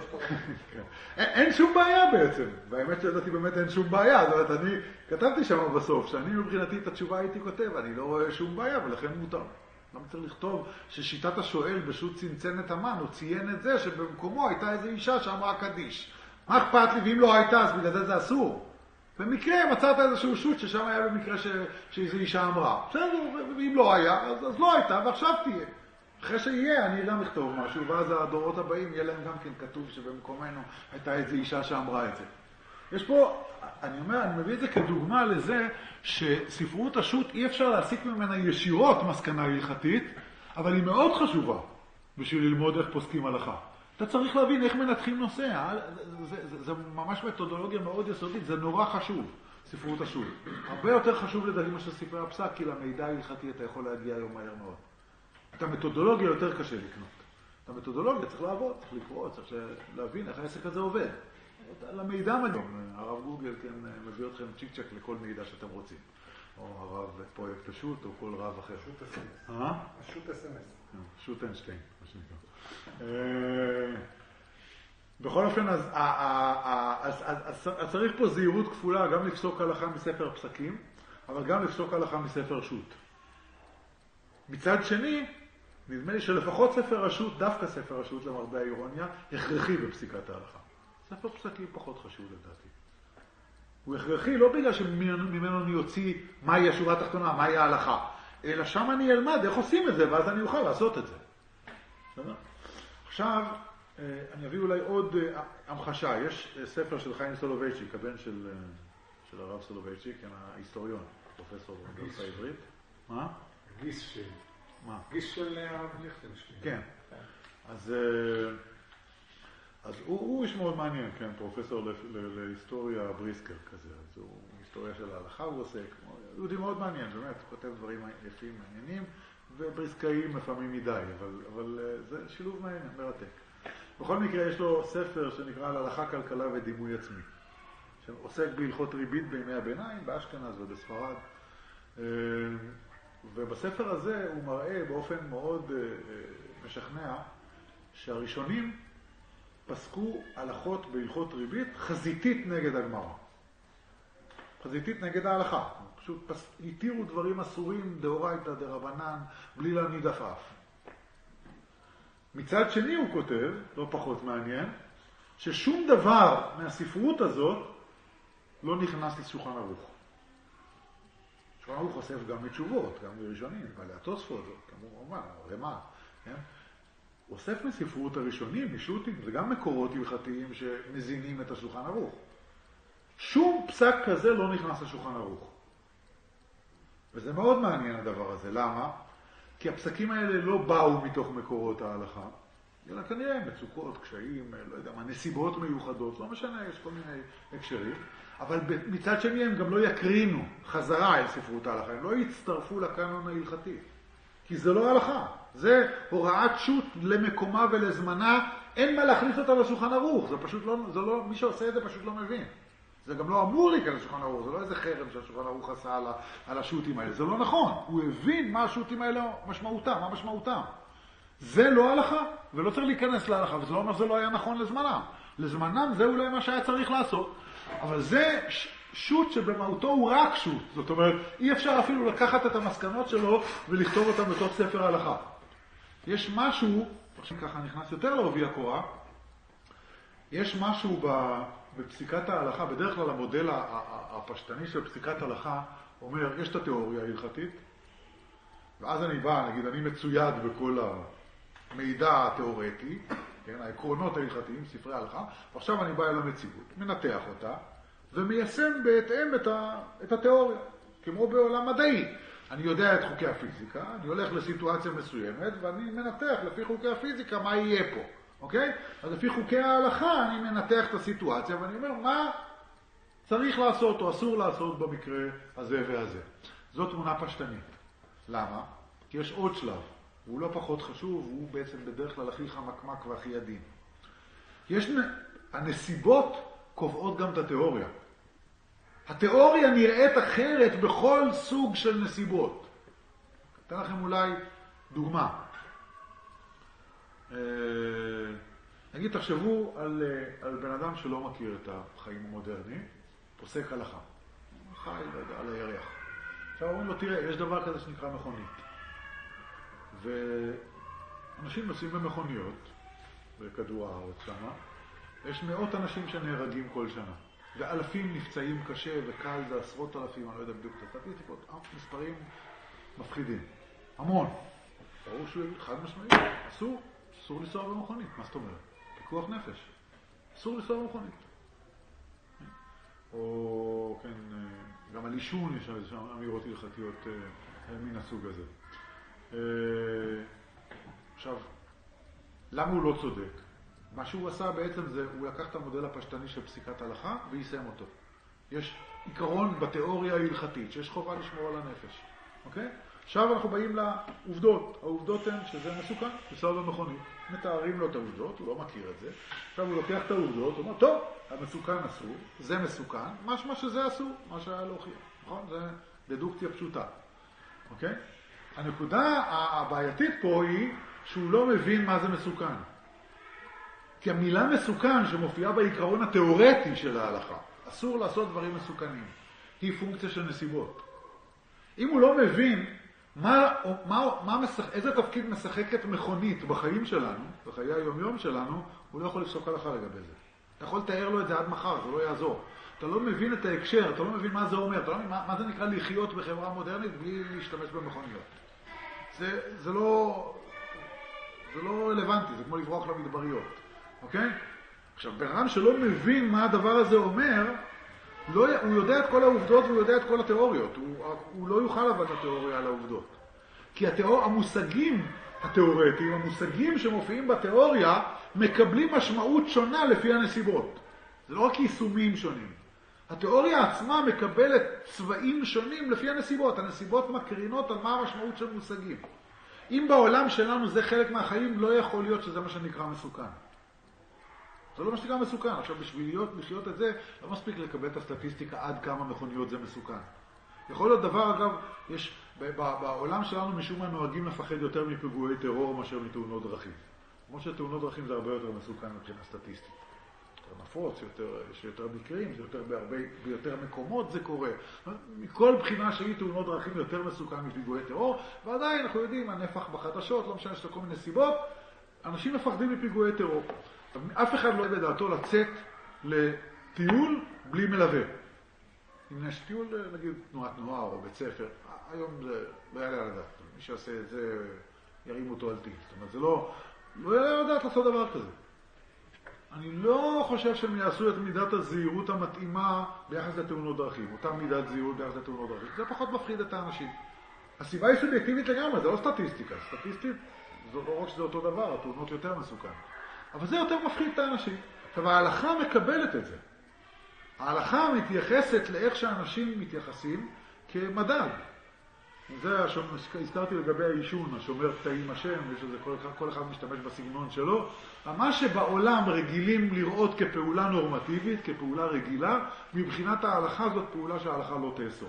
אין שום בעיה בעצם. והאמת שידעתי באמת אין שום בעיה. זאת אומרת, אני כתבתי שם בסוף, שאני מבחינתי את התשובה הייתי כותב, אני לא רואה שום בעיה, ולכן מותר. למה צריך לכתוב ששיטת השואל פשוט צנצן את המן, הוא ציין את זה שבמקומו הייתה איזו אישה שאמרה קדיש. מה אכפת לי? ואם לא הייתה, אז בגלל זה זה אסור. במקרה מצאת איזשהו שוט ששם היה במקרה ש... שאיזו אישה אמרה. בסדר, ואם לא היה, אז, אז לא הייתה, ועכשיו תהיה. אחרי שיהיה, אני גם אכתוב משהו, ואז הדורות הבאים יהיה להם גם כן כתוב שבמקומנו הייתה איזו אישה שאמרה את זה. יש פה, אני אומר, אני מביא את זה כדוגמה לזה שספרות השו"ת אי אפשר להסיק ממנה ישירות מסקנה הלכתית, אבל היא מאוד חשובה בשביל ללמוד איך פוסקים הלכה. אתה צריך להבין איך מנתחים נושא, זה, זה, זה, זה ממש מתודולוגיה מאוד יסודית, זה נורא חשוב, ספרות השו"ת. הרבה יותר חשוב לדעתי מה שספרי הפסק, כי למידע ההלכתי אתה יכול להגיע היום מהר מאוד. את המתודולוגיה יותר קשה לקנות. את המתודולוגיה צריך לעבוד, צריך לקרוא, צריך להבין איך העסק הזה עובד. למידע מדהים. הרב גוגל כן מביא אתכם צ'יק צ'ק לכל מידע שאתם רוצים. או הרב פרויקט השו"ת או כל רב אחר. שו"ת אס אם אס. אה? שו"ת אס אם אס. שו"ת איינשטיין, מה שנקרא. בכל אופן, אז צריך פה זהירות כפולה, גם לפסוק הלכה מספר פסקים, אבל גם לפסוק הלכה מספר שו"ת. מצד שני, נדמה לי שלפחות ספר השו"ת, דווקא ספר השו"ת למרבה האירוניה, הכרחי בפסיקת ההלכה. ספר פסקים פחות חשוב לדעתי. הוא הכרחי לא בגלל שממנו אני אוציא מהי השורה התחתונה, מהי ההלכה, אלא שם אני אלמד איך עושים את זה, ואז אני אוכל לעשות את זה. עכשיו, אני אביא אולי עוד המחשה. יש ספר של חיים סולובייצ'יק, הבן של, של הרב סולובייצ'יק, ההיסטוריון, פרופסור באוניברסיטה העברית. מה? גיס של... מה? גיס של הרב ליכטנשטיין. כן. אז, אז הוא, הוא איש מאוד מעניין, כן, פרופסור להיסטוריה בריסקר כזה. אז הוא היסטוריה של ההלכה, הוא עושה, יהודי מאוד מעניין, באמת, הוא כותב דברים יפים, מעניינים, ובריסקאים לפעמים מדי, אבל, אבל זה שילוב מעניין, מרתק. בכל מקרה, יש לו ספר שנקרא על הלכה, כלכלה ודימוי עצמי, שעוסק בהלכות ריבית בימי הביניים, באשכנז ובספרד. ובספר הזה הוא מראה באופן מאוד משכנע שהראשונים פסקו הלכות בהלכות ריבית חזיתית נגד הגמרא. חזיתית נגד ההלכה. פשוט התירו דברים אסורים דאורייתא דרבנן בלי להניד עפעף. מצד שני הוא כותב, לא פחות מעניין, ששום דבר מהספרות הזאת לא נכנס לשולחן ערוך. שולחן ערוך חושף גם מתשובות, גם מראשונים, בעלי התוספות, כמובן, רמה, כן? הוא אוסף מספרות הראשונים, משו"תים, זה גם מקורות הלכתיים שמזינים את השולחן ערוך. שום פסק כזה לא נכנס לשולחן ערוך. וזה מאוד מעניין הדבר הזה. למה? כי הפסקים האלה לא באו מתוך מקורות ההלכה, אלא כנראה מצוקות, קשיים, לא יודע מה, נסיבות מיוחדות, לא משנה, יש כל מיני הקשרים. אבל מצד שני הם גם לא יקרינו חזרה אל ספרות ההלכה, הם לא יצטרפו לקנון ההלכתי. כי זה לא הלכה, זה הוראת שו"ת למקומה ולזמנה, אין מה להכניס אותה לשולחן ערוך, זה פשוט לא, זה לא, מי שעושה את זה פשוט לא מבין. זה גם לא אמור להיכנס לשולחן ערוך, זה לא איזה חרם שהשולחן ערוך עשה על, על השו"תים האלה, זה לא נכון. הוא הבין מה השו"תים האלה משמעותם, מה משמעותם. זה לא הלכה, ולא צריך להיכנס להלכה, וזה לא אומר שזה לא היה נכון לזמנם. לזמנם זה אולי מה שהיה צריך לעשות. אבל זה שו"ת שבמהותו הוא רק שו"ת. זאת אומרת, אי אפשר אפילו לקחת את המסקנות שלו ולכתוב אותם בתוך ספר ההלכה. יש משהו, עכשיו ככה נכנס יותר לעובי הקורה, יש משהו בפסיקת ההלכה, בדרך כלל המודל הפשטני של פסיקת ההלכה אומר, יש את התיאוריה ההלכתית, ואז אני בא, נגיד, אני מצויד בכל המידע התיאורטי, כן, העקרונות ההלכתיים, ספרי ההלכה, ועכשיו אני בא אל המציאות, מנתח אותה, ומיישם בהתאם את, ה, את התיאוריה, כמו בעולם מדעי. אני יודע את חוקי הפיזיקה, אני הולך לסיטואציה מסוימת, ואני מנתח לפי חוקי הפיזיקה מה יהיה פה, אוקיי? אז לפי חוקי ההלכה אני מנתח את הסיטואציה, ואני אומר מה צריך לעשות או אסור לעשות במקרה הזה והזה. זאת תמונה פשטנית. למה? כי יש עוד שלב, והוא לא פחות חשוב, והוא בעצם בדרך כלל הכי חמקמק והכי עדין. יש, הנסיבות קובעות גם את התיאוריה. התיאוריה נראית אחרת בכל סוג של נסיבות. אתן לכם אולי דוגמה. נגיד, תחשבו על, על בן אדם שלא מכיר את החיים המודרניים, פוסק הלכה. חי, לא יודע, על הירח. עכשיו אומרים לו, תראה, יש דבר כזה שנקרא מכונית. ואנשים נוסעים במכוניות, בכדור הארץ שמה, יש מאות אנשים שנהרגים כל שנה. ואלפים נפצעים קשה וקל, זה עשרות אלפים, אני לא יודע בדיוק את הסטטיסטיקות, מספרים מפחידים. המון. ברור שהוא חד משמעית, אסור, אסור לנסוע במכונית. מה זאת אומרת? פיקוח נפש. אסור לנסוע במכונית. או, כן, גם על אישון יש שם אמירות הלכתיות מן הסוג הזה. עכשיו, למה הוא לא צודק? מה שהוא עשה בעצם זה, הוא לקח את המודל הפשטני של פסיקת הלכה ויישם אותו. יש עיקרון בתיאוריה ההלכתית, שיש חובה לשמור על הנפש. אוקיי? עכשיו אנחנו באים לעובדות. העובדות הן שזה מסוכן, לנסוע במכונית. מתארים לו את העובדות, הוא לא מכיר את זה. עכשיו הוא לוקח את העובדות, הוא אומר, טוב, המסוכן אסור, זה מסוכן, משמע שזה אסור, מה שהיה להוכיח. נכון? זה דדוקציה פשוטה. אוקיי? הנקודה הבעייתית פה היא שהוא לא מבין מה זה מסוכן. כי המילה מסוכן שמופיעה בעיקרון התיאורטי של ההלכה, אסור לעשות דברים מסוכנים, היא פונקציה של נסיבות. אם הוא לא מבין מה, מה, מה משח, איזה תפקיד משחקת מכונית בחיים שלנו, בחיי היומיום שלנו, הוא לא יכול לפסוק הלכה לגבי זה. אתה יכול לתאר לו את זה עד מחר, זה לא יעזור. אתה לא מבין את ההקשר, אתה לא מבין מה זה אומר, אתה לא מבין מה, מה זה נקרא לחיות בחברה מודרנית בלי להשתמש במכוניות. זה, זה לא, זה לא רלוונטי, זה כמו לברוח למדבריות. אוקיי? עכשיו, בן אדם שלא מבין מה הדבר הזה אומר, לא, הוא יודע את כל העובדות והוא יודע את כל התיאוריות. הוא, הוא לא יוכל לבד את התיאוריה על העובדות. כי התיאור, המושגים התיאורטיים, המושגים שמופיעים בתיאוריה, מקבלים משמעות שונה לפי הנסיבות. זה לא רק יישומים שונים. התיאוריה עצמה מקבלת צבעים שונים לפי הנסיבות. הנסיבות מקרינות על מה המשמעות של מושגים. אם בעולם שלנו זה חלק מהחיים, לא יכול להיות שזה מה שנקרא מסוכן. זה לא מה שנקרא מסוכן. עכשיו, בשביל להיות, לחיות את זה, לא מספיק לקבל את הסטטיסטיקה עד כמה מכוניות זה מסוכן. יכול להיות דבר, אגב, יש, בעולם שלנו משום מה נוהגים לפחד יותר מפיגועי טרור מאשר מתאונות דרכים. כמו שתאונות דרכים זה הרבה יותר מסוכן מבחינה סטטיסטית. יותר נפוץ, יותר, יש יותר מקרים, זה יותר בהרבה, ביותר מקומות זה קורה. מכל בחינה שהיא תאונות דרכים יותר מסוכן מפיגועי טרור, ועדיין אנחנו יודעים, הנפח בחדשות, לא משנה שיש כל מיני סיבות, אנשים מפחדים מפיגועי טרור. אף אחד לא בדעתו לצאת לטיול בלי מלווה. אם יש טיול, נגיד, תנועת נוער או בית ספר, היום זה לא יעלה על הדעת. מי שעושה את זה, ירים אותו על תיק. זאת אומרת, זה לא, לא יעלה על הדעת לעשות דבר כזה. אני לא חושב שהם יעשו את מידת הזהירות המתאימה ביחס לתאונות דרכים. אותה מידת זהירות ביחס לתאונות דרכים. זה פחות מפחיד את האנשים. הסיבה היא סובייקטיבית לגמרי, זה לא סטטיסטיקה. סטטיסטית, זה לא רק שזה אותו דבר, התאונות יותר מסוכן. אבל זה יותר מפחיד את האנשים. עכשיו, ההלכה מקבלת את זה. ההלכה מתייחסת לאיך שאנשים מתייחסים כמדד. זה הזכרתי לגבי האישון, השומר קטעים השם, יש לזה כל, כל אחד משתמש בסגנון שלו. מה שבעולם רגילים לראות כפעולה נורמטיבית, כפעולה רגילה, מבחינת ההלכה זאת פעולה שההלכה לא תאסור.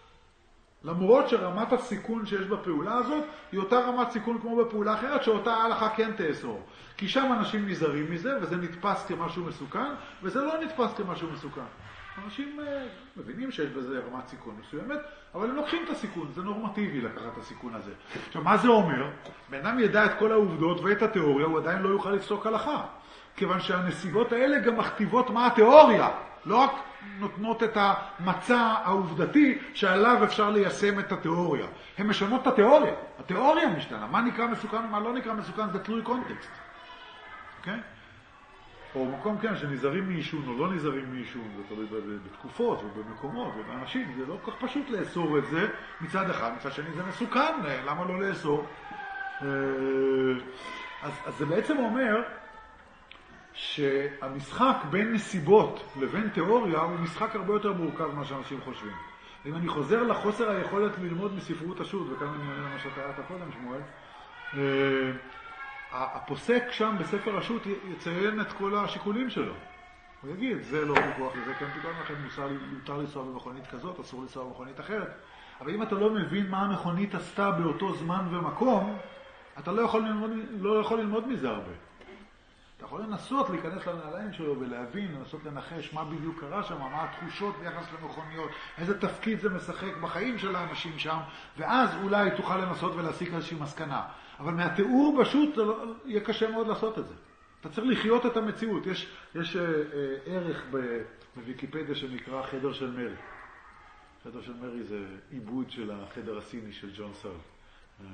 למרות שרמת הסיכון שיש בפעולה הזאת היא אותה רמת סיכון כמו בפעולה אחרת שאותה ההלכה כן תאסור. כי שם אנשים נזהרים מזה וזה נתפס כמשהו מסוכן וזה לא נתפס כמשהו מסוכן. אנשים uh, מבינים שיש בזה רמת סיכון מסוימת, אבל הם לוקחים את הסיכון, זה נורמטיבי לקחת את הסיכון הזה. עכשיו, מה זה אומר? בן אדם ידע את כל העובדות ואת התיאוריה, הוא עדיין לא יוכל לפסוק הלכה. כיוון שהנסיבות האלה גם מכתיבות מה התיאוריה, לא רק נותנות את המצע העובדתי שעליו אפשר ליישם את התיאוריה. הן משנות את התיאוריה. התיאוריה משתנה. מה נקרא מסוכן ומה לא נקרא מסוכן, זה תלוי קונטקסט. אוקיי? או מקום כן, שנזהרים מעישון או לא נזהרים מעישון, זה תלוי בתקופות ובמקומות ובאנשים. זה לא כל כך פשוט לאסור את זה מצד אחד, מצד שני זה מסוכן, למה לא לאסור? אז, אז זה בעצם אומר שהמשחק בין נסיבות לבין תיאוריה הוא משחק הרבה יותר מורכב ממה שאנשים חושבים. אם אני חוזר לחוסר היכולת ללמוד מספרות השו"ת, וכאן אני עונה למה שאתה ראית קודם, שמואל, הפוסק שם בספר השו"ת יציין את כל השיקולים שלו. הוא יגיד, זה לא ויכוח לזה, כן פתאום לכם מותר לנסוע במכונית כזאת, אסור לנסוע במכונית אחרת. אבל אם אתה לא מבין מה המכונית עשתה באותו זמן ומקום, אתה לא יכול ללמוד, לא יכול ללמוד מזה הרבה. אתה יכול לנסות להיכנס לנעליים שלו ולהבין, לנסות לנחש מה בדיוק קרה שם, מה התחושות ביחס למכוניות, איזה תפקיד זה משחק בחיים של האנשים שם, ואז אולי תוכל לנסות ולהסיק איזושהי מסקנה. אבל מהתיאור פשוט לא, יהיה קשה מאוד לעשות את זה. אתה צריך לחיות את המציאות. יש, יש אה, אה, ערך בוויקיפדיה שנקרא חדר של מרי. חדר של מרי זה עיבוד של החדר הסיני של ג'ון סל. אה,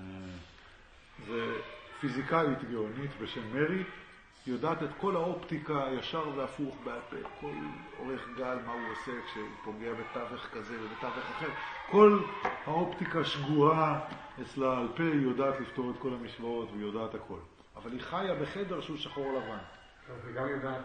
זה פיזיקאית גאונית בשם מרי, יודעת את כל האופטיקה ישר והפוך בעפה, כל אורך גל, מה הוא עושה כשהוא פוגע בתווך כזה ובתווך אחר. כל האופטיקה שגורה אצלה על פה, היא יודעת לפתור את כל המשוואות והיא יודעת הכל. אבל היא חיה בחדר שהוא שחור לבן. וגם יודעת,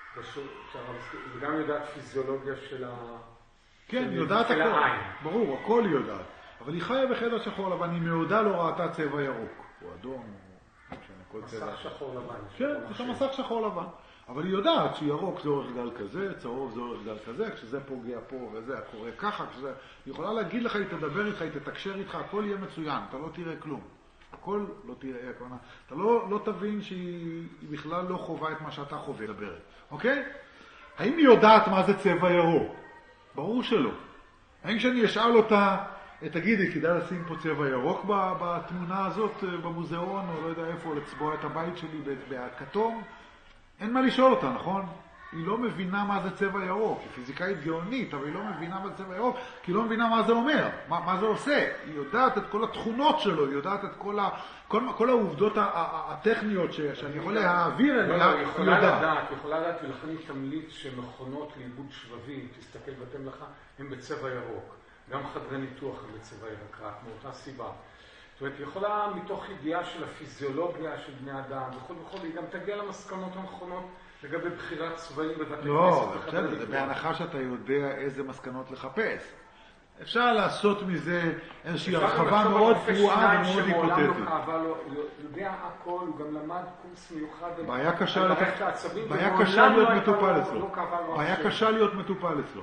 וגם יודעת פיזיולוגיה של ה... כן, היא יודעת הכל. ברור, הכל היא יודעת. אבל היא חיה בחדר שחור לבן, היא מעודה לא ראתה צבע ירוק. הוא אדום, מסך שחור לבן. כן, יש לה מסך שחור לבן. אבל היא יודעת שירוק זה אורך גל כזה, צהוב זה אורך גל כזה, כשזה פוגע פה וזה קורה ככה, כשזה... היא יכולה להגיד לך, היא תדבר איתך, היא תתקשר איתך, הכל יהיה מצוין, אתה לא תראה כלום. הכל לא תראה, אתה לא, לא תבין שהיא בכלל לא חובה את מה שאתה חווה לדברת. אוקיי? האם היא יודעת מה זה צבע ירוק? ברור שלא. האם כשאני אשאל אותה, תגידי, כדאי לשים פה צבע ירוק בתמונה הזאת במוזיאון, או לא יודע איפה, לצבוע את הבית שלי בכתום? אין מה לשאול אותה, נכון? היא לא מבינה מה זה צבע ירוק. היא פיזיקאית גאונית, אבל היא לא מבינה מה זה צבע ירוק, כי היא לא מבינה מה זה אומר, מה, מה זה עושה. היא יודעת את כל התכונות שלו, היא יודעת את כל, ה, כל, כל העובדות הטכניות ש, שאני יכול להעביר אליה, היא יכולה לדעת, היא יכולה לדעת, ולכן היא תמליץ שמכונות לעיבוד שבבים, תסתכל ואתם לך, הם בצבע ירוק. גם חדרי ניתוח הם בצבע ירוק, רק מאותה סיבה. זאת אומרת, היא יכולה מתוך ידיעה של הפיזיולוגיה של בני אדם, וכל וכל, היא גם תגיע למסקנות הנכונות לגבי בחירת צבעים בבתי כנסת. לא, בסדר, זה בהנחה שאתה יודע איזה מסקנות לחפש. אפשר לעשות מזה איזושהי הרחבה מאוד פרועה ומאוד היפותטית. אבל הוא יודע הכל, הוא גם למד קורס מיוחד. בעיה קשה להיות מטופל אצלו. בעיה קשה להיות מטופל אצלו.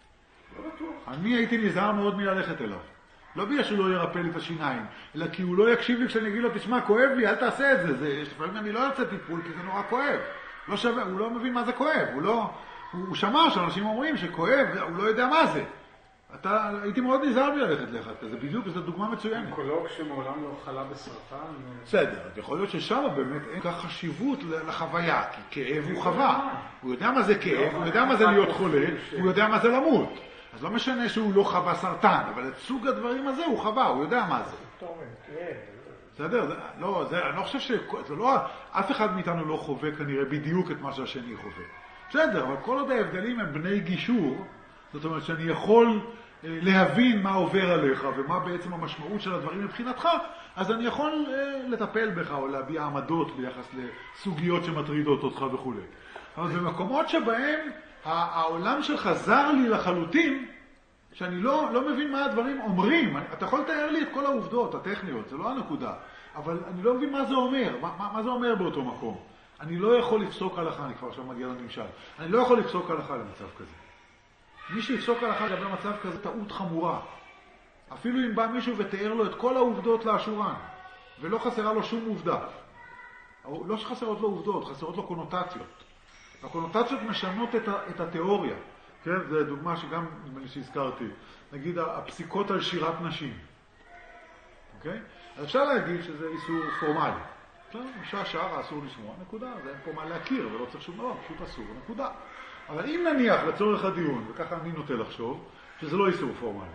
אני הייתי נזהר מאוד מללכת אליו. לא בגלל שהוא לא ירפא לי את השיניים, אלא כי הוא לא יקשיב לי כשאני אגיד לו, תשמע, כואב לי, אל תעשה את זה. זה לפעמים אני לא יוצא טיפול, כי זה נורא כואב. לא שווה, הוא לא מבין מה זה כואב. הוא לא, הוא שמע שאנשים אומרים שכואב, הוא לא יודע מה זה. אתה, הייתי מאוד נזהר מללכת לך, זה בדיוק, זו דוגמה מצוינת. אונקולוג שמעולם לא חלה בסרטן. בסדר, יכול להיות ששם באמת אין כך חשיבות לחוויה, כי כאב הוא חווה. הוא יודע מה זה כאב, הוא יודע מה זה להיות חולה, הוא יודע מה זה למות. אז לא משנה שהוא לא חווה סרטן, אבל את סוג הדברים הזה הוא חווה, הוא יודע מה זה. בסדר? לא, זה, אני לא חושב ש... זה לא... אף אחד מאיתנו לא חווה כנראה בדיוק את מה שהשני חווה. בסדר, אבל כל עוד ההבדלים הם בני גישור, זאת אומרת שאני יכול להבין מה עובר עליך ומה בעצם המשמעות של הדברים מבחינתך, אז אני יכול לטפל בך או להביע עמדות ביחס לסוגיות שמטרידות אותך וכו'. אבל במקומות שבהם העולם שלך זר לי לחלוטין, שאני לא, לא מבין מה הדברים אומרים. אתה יכול לתאר לי את כל העובדות הטכניות, זה לא הנקודה. אבל אני לא מבין מה זה אומר, מה, מה, מה זה אומר באותו מקום. אני לא יכול לפסוק הלכה, אני כבר עכשיו מגיע לנמשל. אני לא יכול לפסוק הלכה למצב כזה. מי שיפסוק הלכה לגבי מצב כזה, טעות חמורה. אפילו אם בא מישהו ותאר לו את כל העובדות לאשורן, ולא חסרה לו שום עובדה. לא שחסרות לו עובדות, חסרות לו קונוטציות. הקונוטציות משנות את, ה, את התיאוריה. כן? זו דוגמה שגם שהזכרתי. נגיד, הפסיקות על שירת נשים. אוקיי? אז אפשר להגיד שזה איסור פורמלי. אישה שרה אסור לשמוע, נקודה. זה אין פה מה להכיר, ולא צריך שום דבר, פשוט אסור, נקודה. אבל אם נניח לצורך הדיון, וככה אני נוטה לחשוב, שזה לא איסור פורמלי.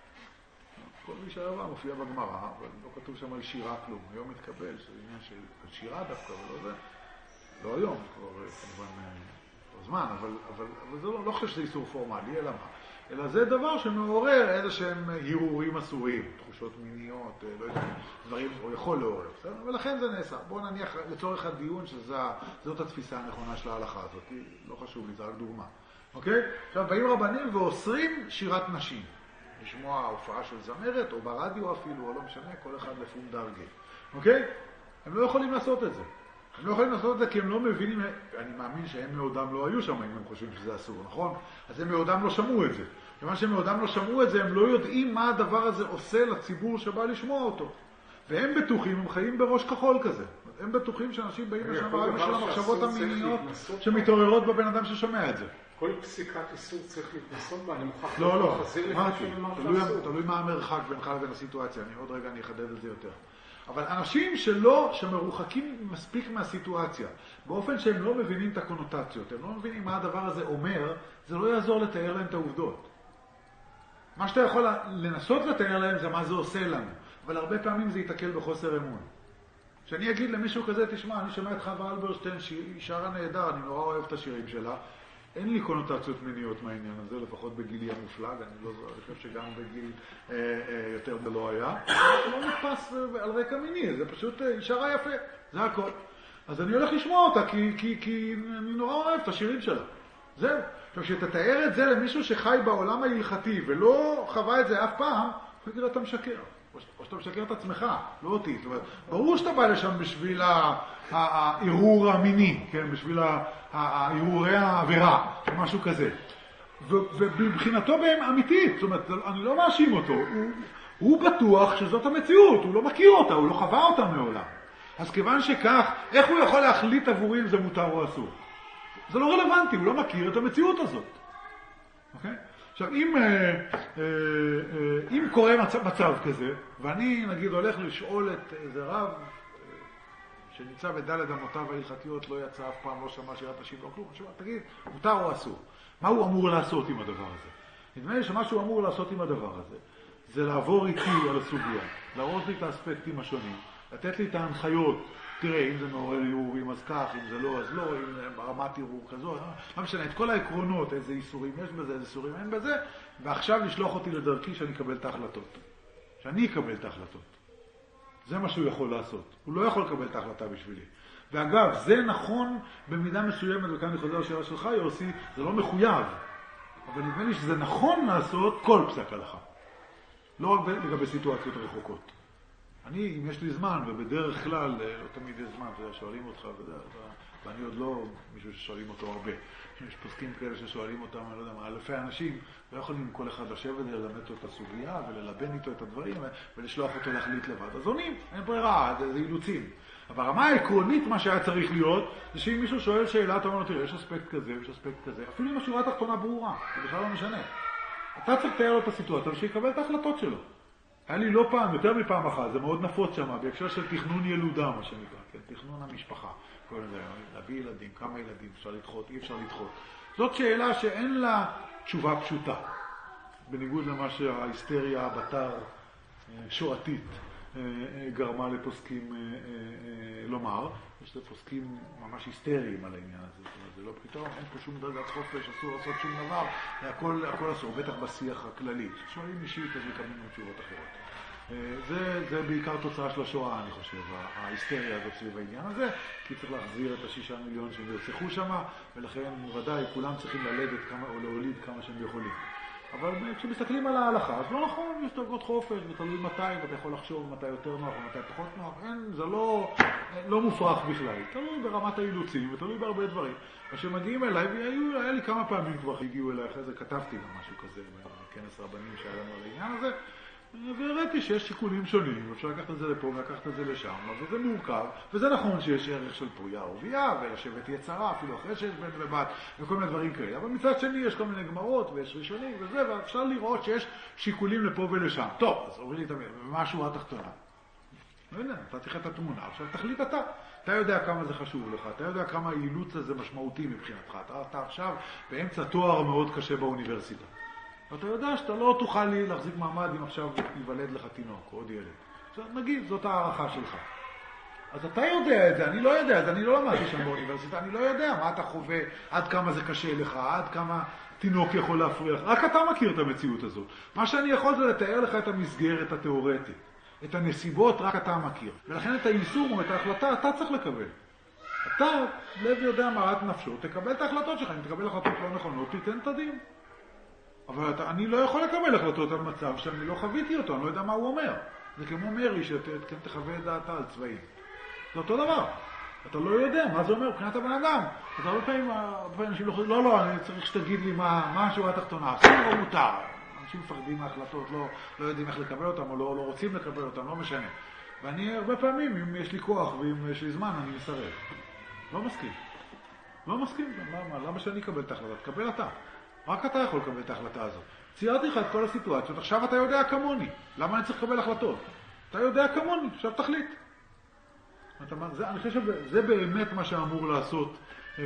כל מי שהרבה מופיע בגמרא, אבל לא כתוב שם על שירה כלום. היום מתקבל, שזה עניין של שירה דווקא, ולא זה. לא היום, כבר כמובן לא זמן, אבל, אבל, אבל זה לא, לא חושב שזה איסור פורמלי, אלא מה? אלא זה דבר שמעורר איזה שהם הרהורים אסורים, תחושות מיניות, לא יודע, דברים, או יכול לעורר, בסדר? ולכן זה נעשה. בואו נניח לצורך הדיון שזאת התפיסה הנכונה של ההלכה הזאת, לא חשוב לי, זה רק דוגמה. אוקיי? עכשיו, באים רבנים ואוסרים שירת נשים. לשמוע הופעה של זמרת, או ברדיו אפילו, או לא משנה, כל אחד לפום דרגה. אוקיי? הם לא יכולים לעשות את זה. הם לא יכולים לעשות את זה כי הם לא מבינים, אני מאמין שהם מעודם לא היו שם אם הם חושבים שזה אסור, נכון? אז הם מעודם לא שמעו את זה. כיוון שהם מעודם לא שמעו את זה, הם לא יודעים מה הדבר הזה עושה לציבור שבא לשמוע אותו. והם בטוחים, הם חיים בראש כחול כזה. הם בטוחים שאנשים באים לשם רק בשביל המחשבות המיניות שמתעוררות בבן אדם ששומע את זה. כל פסיקת איסור צריך להתנסות בה, אני מוכרח לא, לא, לחזיר אמרתי, לפני תלוי מה המרחק בינך לבין הסיטואציה, אני עוד רגע אני אחדד את זה יותר. אבל אנשים שלא, שמרוחקים מספיק מהסיטואציה, באופן שהם לא מבינים את הקונוטציות, הם לא מבינים מה הדבר הזה אומר, זה לא יעזור לתאר להם את העובדות. מה שאתה יכול לנסות לתאר להם זה מה זה עושה לנו, אבל הרבה פעמים זה יתקל בחוסר אמון. כשאני אגיד למישהו כזה, תשמע, אני שומע את חווה אלברשטיין, שהיא שרה נהדר, אני נורא אוהב את השירים שלה, אין לי קונוטציות מיניות מהעניין הזה, לפחות בגילי המופלג, אני לא חושב שגם בגיל אה, אה, יותר זה לא היה. זה לא נתפס על רקע מיני, זה פשוט אה, שרה יפה, זה הכל. אז אני הולך לשמוע אותה, כי, כי, כי אני נורא אוהב את השירים שלה. זהו. עכשיו, כשתתאר את זה למישהו שחי בעולם ההלכתי, ולא חווה את זה אף פעם, הוא יגיד, אתה משקר. או שאתה משקר את עצמך, לא אותי. זאת אומרת, ברור שאתה בא לשם בשביל הערעור המיני, כן? בשביל הערעורי העבירה, משהו כזה. ובבחינתו בהם אמיתית, זאת אומרת, אני לא מאשים אותו, הוא, הוא בטוח שזאת המציאות, הוא לא מכיר אותה, הוא לא חווה אותה מעולם. אז כיוון שכך, איך הוא יכול להחליט עבורי אם זה מותר או אסור? זה לא רלוונטי, הוא לא מכיר את המציאות הזאת. אוקיי? עכשיו, אם, אם קורה מצב, מצב כזה, ואני נגיד הולך לשאול את איזה רב שנמצא בדלת אמותיו ההלכתיות, לא יצא אף פעם, לא שמע שירת השיב, לא כלום, שמה, תגיד, מותר או אסור? מה הוא אמור לעשות עם הדבר הזה? נדמה לי שמה שהוא אמור לעשות עם הדבר הזה, זה לעבור איתי על הסוגיה, להראות לי את האספקטים השונים, לתת לי את ההנחיות, תראה, אם זה מעורר ערעורים אז כך, אם זה לא אז לא, אם זה ברמת ערעור כזו, לא משנה, את כל העקרונות, איזה איסורים יש בזה, איזה איסורים אין בזה, ועכשיו לשלוח אותי לדרכי שאני אקבל את ההחלטות. שאני אקבל את ההחלטות. זה מה שהוא יכול לעשות. הוא לא יכול לקבל את ההחלטה בשבילי. ואגב, זה נכון במידה מסוימת, וכאן אני חוזר לשאלה שלך, יוסי, זה לא מחויב. אבל נדמה לי שזה נכון לעשות כל פסק הלכה. לא רק לגבי סיטואציות רחוקות. אני, אם יש לי זמן, ובדרך כלל, לא תמיד יש זמן, שואלים אותך, ואני עוד לא מישהו ששואלים אותו הרבה. יש פוסקים כאלה ששואלים אותם, אני לא יודע מה, אלפי אנשים, לא יכולים כל אחד לשבת וללמד אותו את הסוגיה, וללבן איתו את הדברים, ולשלוח אותו להחליט לבד. אז עונים, אין ברירה, זה, זה אילוצים. אבל הרמה העקרונית, מה שהיה צריך להיות, זה שאם מישהו שואל שאלה, אתה אומר לו, תראה, יש אספקט כזה, יש אספקט כזה, אפילו אם השורה התחתונה ברורה, זה בכלל לא משנה. אתה צריך לתאר לו את הסיטואציה, ושיקבל את ההחלטות שלו. היה לי לא פעם, יותר מפעם אחת, זה מאוד נפוץ שם, בהקשר של תכנון ילודה, מה שנקרא, כן? תכנון המשפחה. כל זה, להביא ילדים, כמה ילדים, אפשר לדחות, אי אפשר לדחות. זאת שאלה שאין לה תשובה פשוטה, בניגוד למה שההיסטריה הבטר שואתית גרמה לפוסקים לומר. יש לפוסקים ממש היסטריים על העניין הזה, זאת אומרת, זה לא פתאום, אין פה שום דרגת חופש, אסור לעשות שום דבר, הכל, הכל אסור, בטח בשיח הכללי. שואלים אישית, אז מקבלים תשובות אחרות. זה, זה בעיקר תוצאה של השואה, אני חושב, ההיסטריה הזאת סביב העניין הזה, כי צריך להחזיר את השישה מיליון שהם ירצחו שם, ולכן ודאי כולם צריכים ללדת כמה, או להוליד כמה שהם יכולים. אבל כשמסתכלים על ההלכה, אז לא נכון, יש דרגות חופש, ותלוי מתי, ואתה יכול לחשוב מתי יותר נוח ומתי פחות נוח, אין, זה לא, לא מופרך בכלל, תלוי ברמת האילוצים, ותלוי בהרבה דברים. כשמגיעים אליי, והיו, היה לי כמה פעמים כבר הגיעו אליי, אחרי זה כתבתי גם משהו כזה, בכנס רבנים שהיה לנו על העניין הזה, והראיתי שיש שיקולים שונים, אפשר לקחת את זה לפה ולקחת את זה לשם, וזה מורכב, וזה נכון שיש ערך של פרויה ורבייה, ולשבת יצרה, אפילו אחרי שיש בן ובת, וכל מיני דברים כאלה. אבל מצד שני יש כל מיני גמרות, ויש ראשונים וזה, ואפשר לראות שיש שיקולים לפה ולשם. טוב, אז אומרים לי תמיד, ומה השורה התחתונה? לא יודע, נתתי לך את התמונה, עכשיו תחליט אתה. אתה יודע כמה זה חשוב לך, אתה יודע כמה האילוץ הזה משמעותי מבחינתך. אתה, אתה עכשיו באמצע תואר מאוד קשה באוניברסיטה. ואתה יודע שאתה לא תוכל לי להחזיק מעמד אם עכשיו ייוולד לך תינוק או עוד ילד. עכשיו, נגיד, זאת הערכה שלך. אז אתה יודע את זה, אני לא יודע, אז אני לא למדתי שם באוניברסיטה, אני לא יודע מה אתה חווה, עד כמה זה קשה לך, עד כמה תינוק יכול להפריע. רק אתה מכיר את המציאות הזאת. מה שאני יכול זה לתאר לך את המסגרת התיאורטית. את הנסיבות רק אתה מכיר. ולכן את היישום או את ההחלטה אתה צריך לקבל. אתה, לב יודע מעט נפשו, תקבל את ההחלטות שלך. אם תקבל החלטות לא נכונות, תיתן את הדין. אבל אתה, אני לא יכול לקבל החלטות על מצב שאני לא חוויתי אותו, אני לא יודע מה הוא אומר. זה כמו מרי שכן תחווה את דעתה על צבעים. זה אותו דבר. אתה לא יודע מה זה אומר מבחינת הבן אדם. אז הרבה פעמים, הרבה פעמים אנשים לא חושבים, לא, לא, אני צריך שתגיד לי מה, מה השורה התחתונה. אסור או מותר. אנשים מפחדים מההחלטות, לא, לא יודעים איך לקבל אותם או לא, לא רוצים לקבל אותם, לא משנה. ואני הרבה פעמים, אם יש לי כוח ואם יש לי זמן, אני מסרב. לא מסכים. לא מסכים. למה, למה שאני אקבל את ההחלטה? תקבל אתה. רק אתה יכול לקבל את ההחלטה הזאת. ציירתי לך את כל הסיטואציות, עכשיו אתה יודע כמוני. למה אני צריך לקבל החלטות? אתה יודע כמוני, עכשיו תחליט. זה, אני חושב שזה באמת מה שאמור לעשות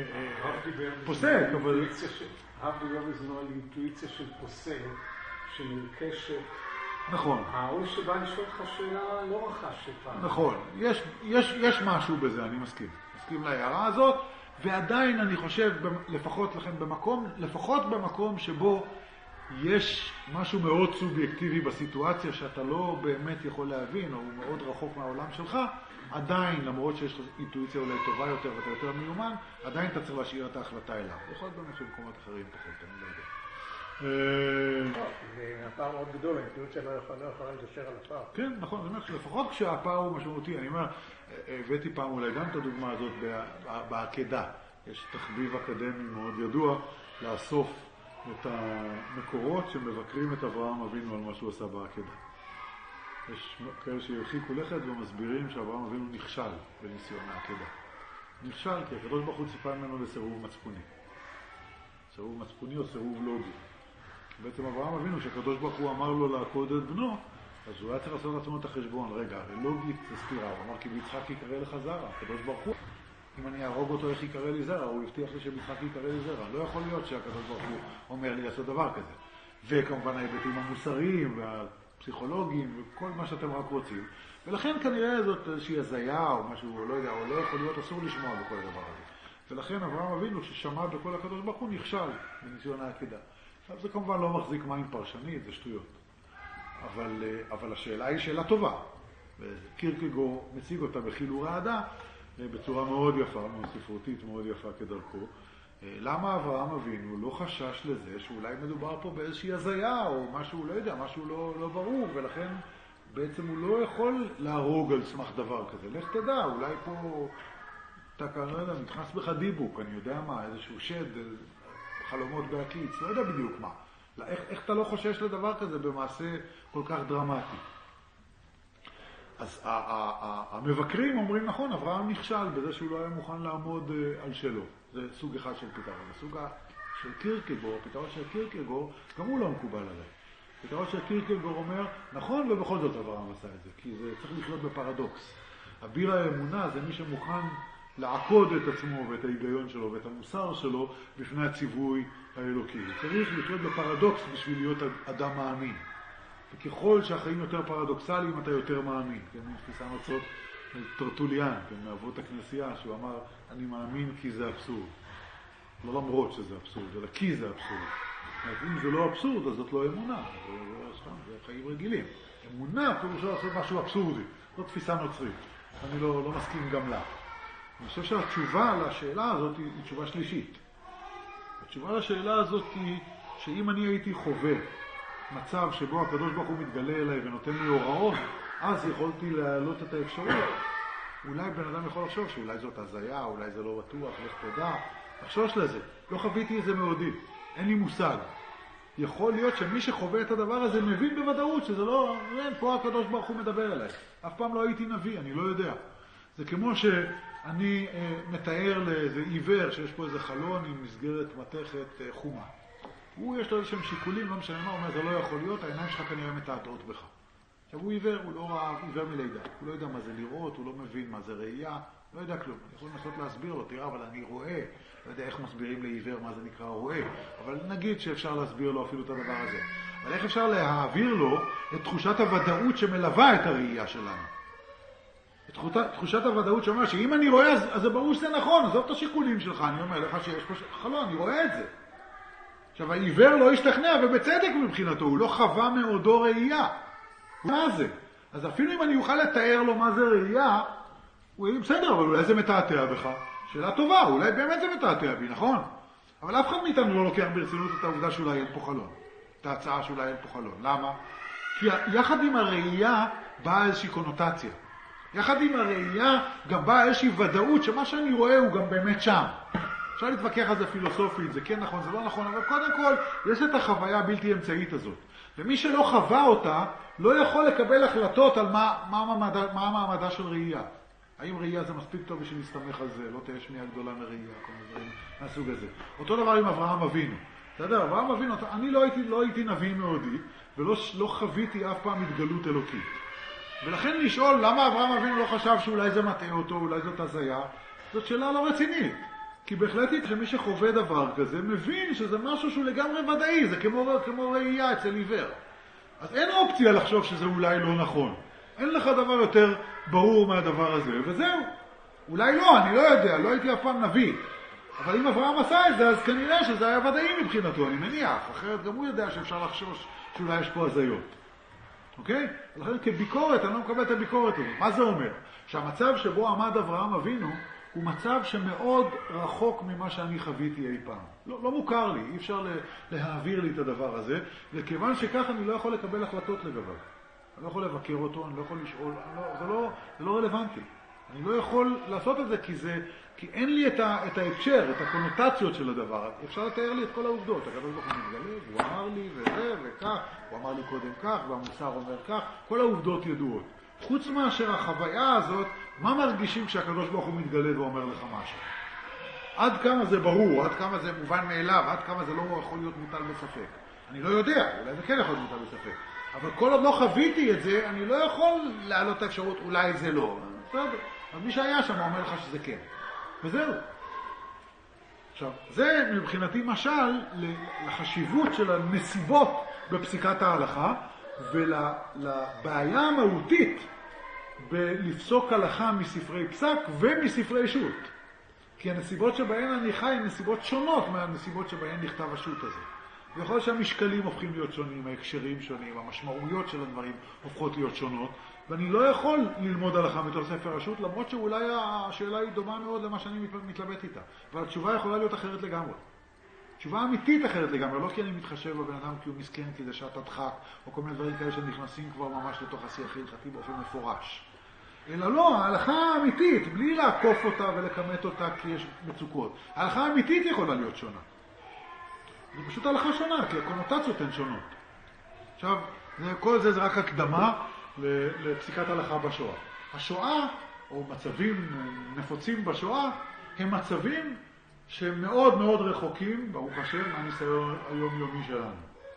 פוסק, אבל... הרב דיבר בזמנו על אינטואיציה של פוסק, שנרכשת. נכון. ההוא שבא לשאול לך שאלה לא רכשת פעם. נכון. יש, יש, יש משהו בזה, אני מסכים. מסכים להערה הזאת, ועדיין אני חושב, לפחות לכם במקום, לפחות במקום שבו יש משהו מאוד סובייקטיבי בסיטואציה שאתה לא באמת יכול להבין, או הוא מאוד רחוק מהעולם שלך, עדיין, למרות שיש לך אינטואיציה אולי טובה יותר ואתה יותר מיומן, עדיין אתה צריך להשאיר את ההחלטה אליו. יכול להיות באמת שבמקומות אחרים פחות, אני לא יודע. זה הפער מאוד גדול, האינטואיציה לא יכולה לגשר על הפער. כן, נכון, זאת אומרת, לפחות כשהפער הוא משמעותי, אני אומר, הבאתי פעם אולי גם את הדוגמה הזאת בעקדה. יש תחביב אקדמי מאוד ידוע לאסוף את המקורות שמבקרים את אברהם אבינו על מה שהוא עשה בעקדה. יש כאלה שירחיקו לכת ומסבירים שאברהם אבינו נכשל בניסיון העקדה. נכשל כי הקדוש ברוך הוא ציפה ממנו לסירוב מצפוני. סירוב מצפוני או סירוב לוגי. בעצם אברהם אבינו שהקדוש ברוך הוא אמר לו לעקוד את בנו, אז הוא היה צריך לעשות לעצמו את החשבון. רגע, הרי לוגית זה סתירה. הוא אמר כי ביצחק יקרא לך זרע. הקדוש ברוך הוא, אם אני אהרוג אותו איך יקרא לי זרע, הוא הבטיח לי שביצחק יקרא לי זרע. לא יכול להיות שהקדוש ברוך הוא אומר לי לעשות דבר כזה. וכמובן ההיבטים המוסריים וה פסיכולוגיים וכל מה שאתם רק רוצים. ולכן כנראה זאת איזושהי הזיה או משהו, לא יודע, או לא יכול להיות אסור לשמוע בכל הדבר הזה. ולכן אברהם אבינו ששמע בכל הקדוש ברוך הוא נכשל בניסיון העקדה. עכשיו זה כמובן לא מחזיק מים פרשנית, זה שטויות. אבל, אבל השאלה היא שאלה טובה. וקירקגור מציג אותה בחילור העדה בצורה מאוד יפה, מאוד ספרותית, מאוד יפה כדרכו. למה אברהם אבינו לא חשש לזה שאולי מדובר פה באיזושהי הזיה או משהו, לא יודע, משהו לא, לא ברור, ולכן בעצם הוא לא יכול להרוג על סמך דבר כזה. לך תדע, אולי פה אתה כאן, לא יודע, מתחס בך דיבוק, אני יודע מה, איזשהו שד, חלומות בהקיץ, לא יודע בדיוק מה. איך, איך אתה לא חושש לדבר כזה במעשה כל כך דרמטי? אז המבקרים אומרים, נכון, אברהם נכשל בזה שהוא לא היה מוכן לעמוד על שלו. זה סוג אחד של פתרון. הסוג של קירקגור, הפתרון של קירקגור, גם הוא לא מקובל עליי. הפתרון של קירקגור אומר, נכון, ובכל זאת אברהם עשה את זה, כי זה צריך לחיות בפרדוקס. אביר האמונה זה מי שמוכן לעקוד את עצמו ואת ההיגיון שלו ואת המוסר שלו בפני הציווי האלוקי. צריך לחיות בפרדוקס בשביל להיות אדם מאמין. וככל שהחיים יותר פרדוקסליים, אתה יותר מאמין. כן, תפיסה נוצרות טרטוליאן, כן, מאבות הכנסייה, שהוא אמר, אני מאמין כי זה אבסורד. לא למרות שזה אבסורד, אלא כי זה אבסורד. אם זה לא אבסורד, אז זאת לא אמונה. זה, זה, זה חיים רגילים. אמונה, פירושו לעשות משהו אבסורדי. זו תפיסה נוצרית. אני לא, לא מסכים גם לה. אני חושב שהתשובה לשאלה הזאת היא, היא תשובה שלישית. התשובה לשאלה הזאת היא שאם אני הייתי חווה מצב שבו הקדוש ברוך הוא מתגלה אליי ונותן לי הוראות, אז יכולתי להעלות את האפשרות. אולי בן אדם יכול לחשוב שאולי זאת הזיה, אולי זה לא בטוח, לך תדע. לחשוש לזה. לא חוויתי את זה מעודי. אין לי מושג. יכול להיות שמי שחווה את הדבר הזה מבין בוודאות שזה לא, אין, פה הקדוש ברוך הוא מדבר אליי. אף פעם לא הייתי נביא, אני לא יודע. זה כמו שאני אה, מתאר לאיזה עיוור שיש פה איזה חלון עם מסגרת מתכת אה, חומה. הוא יש לו איזשהם שיקולים, לא משנה מה, הוא אומר, זה לא יכול להיות, העיניים שלך כנראה מתעתעות בך. עכשיו הוא עיוור, הוא לא ראה, עיוור מלידה, הוא לא יודע מה זה לראות, הוא לא מבין מה זה ראייה, לא יודע כלום. אני יכול לנסות להסביר לו, תראה, אבל אני רואה, לא יודע איך מסבירים לעיוור מה זה נקרא רואה, אבל נגיד שאפשר להסביר לו אפילו את הדבר הזה. אבל איך אפשר להעביר לו את תחושת הוודאות שמלווה את הראייה שלנו? את תחושת הוודאות שאומר שאם אני רואה, אז, אז זה ברור שזה נכון, עזוב את השיקולים שלך, אני אומר לך שיש פה חלון, אני רואה את זה. עכשיו, העיוור לא השתכנע, ובצדק מבחינתו, הוא לא חווה מעודו ראייה. מה זה? אז אפילו אם אני אוכל לתאר לו מה זה ראייה, הוא יהיה בסדר, אבל אולי זה מתעתע בך. שאלה טובה, אולי באמת זה מתעתע בי, נכון? אבל אף אחד מאיתנו לא לוקח ברצינות את העובדה שאולי אין פה חלון. את ההצעה שאולי אין פה חלון. למה? כי יחד עם הראייה באה איזושהי קונוטציה. יחד עם הראייה גם באה איזושהי ודאות שמה שאני רואה הוא גם באמת שם. אפשר להתווכח על זה פילוסופית, זה כן נכון, זה לא נכון, אבל קודם כל יש את החוויה הבלתי אמצעית הזאת. ומי שלא חווה אותה לא יכול לקבל החלטות על מה, מה, המעמדה, מה המעמדה של ראייה. האם ראייה זה מספיק טוב בשביל להסתמך על זה, לא תהיה שמיעה גדולה מראייה, כל מיני דברים מהסוג הזה. אותו דבר עם אברהם אבינו. בסדר, אברהם אבינו, אני לא הייתי, לא הייתי נביא מאודי, ולא לא חוויתי אף פעם התגלות אלוקית. ולכן לשאול למה אברהם אבינו לא חשב שאולי זה מטעה אותו, אולי זאת הזיה, זאת שאלה לא רצינית. כי בהחלט שמי שחווה דבר כזה מבין שזה משהו שהוא לגמרי ודאי, זה כמו, כמו ראייה אצל עיוור. אז אין אופציה לחשוב שזה אולי לא נכון. אין לך דבר יותר ברור מהדבר הזה, וזהו. אולי לא, אני לא יודע, לא הייתי אף פעם נביא. אבל אם אברהם עשה את זה, אז כנראה שזה היה ודאי מבחינתו, אני מניח. אחרת גם הוא יודע שאפשר לחשוש שאולי יש פה הזיות. אוקיי? לכן כביקורת, אני לא מקבל את הביקורת הזאת. מה זה אומר? שהמצב שבו עמד אברהם אבינו, הוא מצב שמאוד רחוק ממה שאני חוויתי אי פעם. לא, לא מוכר לי, אי אפשר להעביר לי את הדבר הזה, וכיוון שכך אני לא יכול לקבל החלטות לגביו. אני לא יכול לבקר אותו, אני לא יכול לשאול, לא, זה, לא, זה לא רלוונטי. אני לא יכול לעשות את זה כי, זה, כי אין לי את, ה, את ההקשר, את הקונוטציות של הדבר. אפשר לתאר לי את כל העובדות. הקדוש ברוך הוא מתגלה, הוא אמר לי וזה וכך, הוא אמר לי קודם כך, והמוסר אומר כך, כל העובדות ידועות. חוץ מאשר החוויה הזאת, מה מרגישים כשהקדוש ברוך הוא מתגלה ואומר לך משהו? עד כמה זה ברור, עד כמה זה מובן מאליו, עד כמה זה לא יכול להיות מוטל בספק. אני לא יודע, אולי זה כן יכול להיות מוטל בספק. אבל כל עוד לא חוויתי את זה, אני לא יכול להעלות את האפשרות, אולי זה לא. בסדר. אז מי שהיה שם אומר לך שזה כן. וזהו. עכשיו, זה מבחינתי משל לחשיבות של הנסיבות בפסיקת ההלכה, ולבעיה המהותית בלפסוק הלכה מספרי פסק ומספרי שו"ת. כי הנסיבות שבהן אני חי הן נסיבות שונות מהנסיבות שבהן נכתב השו"ת הזה. ויכול להיות שהמשקלים הופכים להיות שונים, ההקשרים שונים, המשמעויות של הדברים הופכות להיות שונות, ואני לא יכול ללמוד הלכה מתוך ספר השו"ת, למרות שאולי השאלה היא דומה מאוד למה שאני מתלבט איתה. אבל התשובה יכולה להיות אחרת לגמרי. תשובה אמיתית אחרת לגמרי, לא כי אני מתחשב בבן אדם כי הוא מסכן, כי זה שעת הדחק, או כל מיני דברים כאלה שנכנסים כבר ממש לתוך השיח ההלכתי באופן מפורש. אלא לא, ההלכה האמיתית, בלי לעקוף אותה ולכמת אותה כי יש מצוקות. ההלכה האמיתית יכולה להיות שונה. זה פשוט הלכה שונה, כי הקונוטציות הן שונות. עכשיו, כל זה זה רק הקדמה לפסיקת הלכה בשואה. השואה, או מצבים נפוצים בשואה, הם מצבים שהם מאוד מאוד רחוקים, ברוך השם, מהניסיון היומיומי שלנו.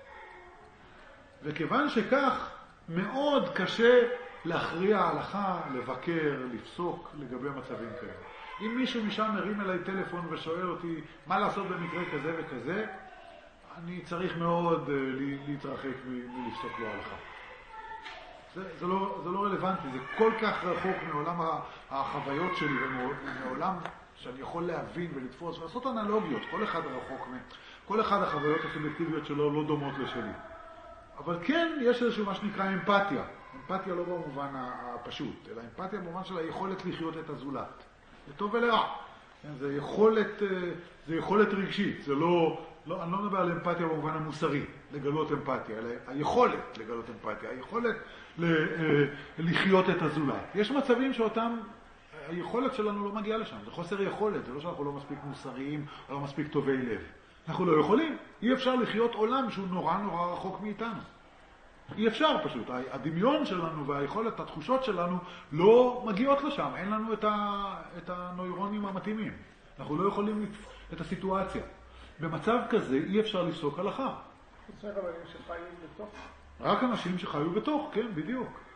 וכיוון שכך, מאוד קשה להכריע הלכה, לבקר, לפסוק לגבי מצבים כאלה. אם מישהו משם מרים אליי טלפון ושואל אותי מה לעשות במקרה כזה וכזה, אני צריך מאוד להתרחק מלפסוק לו הלכה. זה, זה, לא, זה לא רלוונטי, זה כל כך רחוק מעולם החוויות שלי ומעולם שאני יכול להבין ולתפוס ולעשות אנלוגיות. כל אחד רחוק, כל אחד החוויות הסובייקטיביות שלו לא דומות לשלי. אבל כן יש איזשהו מה שנקרא אמפתיה. אמפתיה לא במובן הפשוט, אלא אמפתיה במובן של היכולת לחיות את הזולת. לטוב ולרע. זה יכולת, זה יכולת רגשית, זה לא, לא, אני לא מדבר על אמפתיה במובן המוסרי, לגלות אמפתיה, אלא היכולת לגלות אמפתיה, היכולת לחיות את הזולת. יש מצבים שאותם, היכולת שלנו לא מגיעה לשם, זה חוסר יכולת, זה לא שאנחנו לא מספיק מוסריים או לא מספיק טובי לב. אנחנו לא יכולים, אי אפשר לחיות עולם שהוא נורא נורא רחוק מאיתנו. אי אפשר פשוט, הדמיון שלנו והיכולת, התחושות שלנו לא מגיעות לשם, אין לנו את, ה, את הנוירונים המתאימים. אנחנו לא יכולים את הסיטואציה. במצב כזה אי אפשר לפסוק הלכה. חוץ מרבנים שחיים בתוך? רק אנשים שחיו בתוך, כן, בדיוק.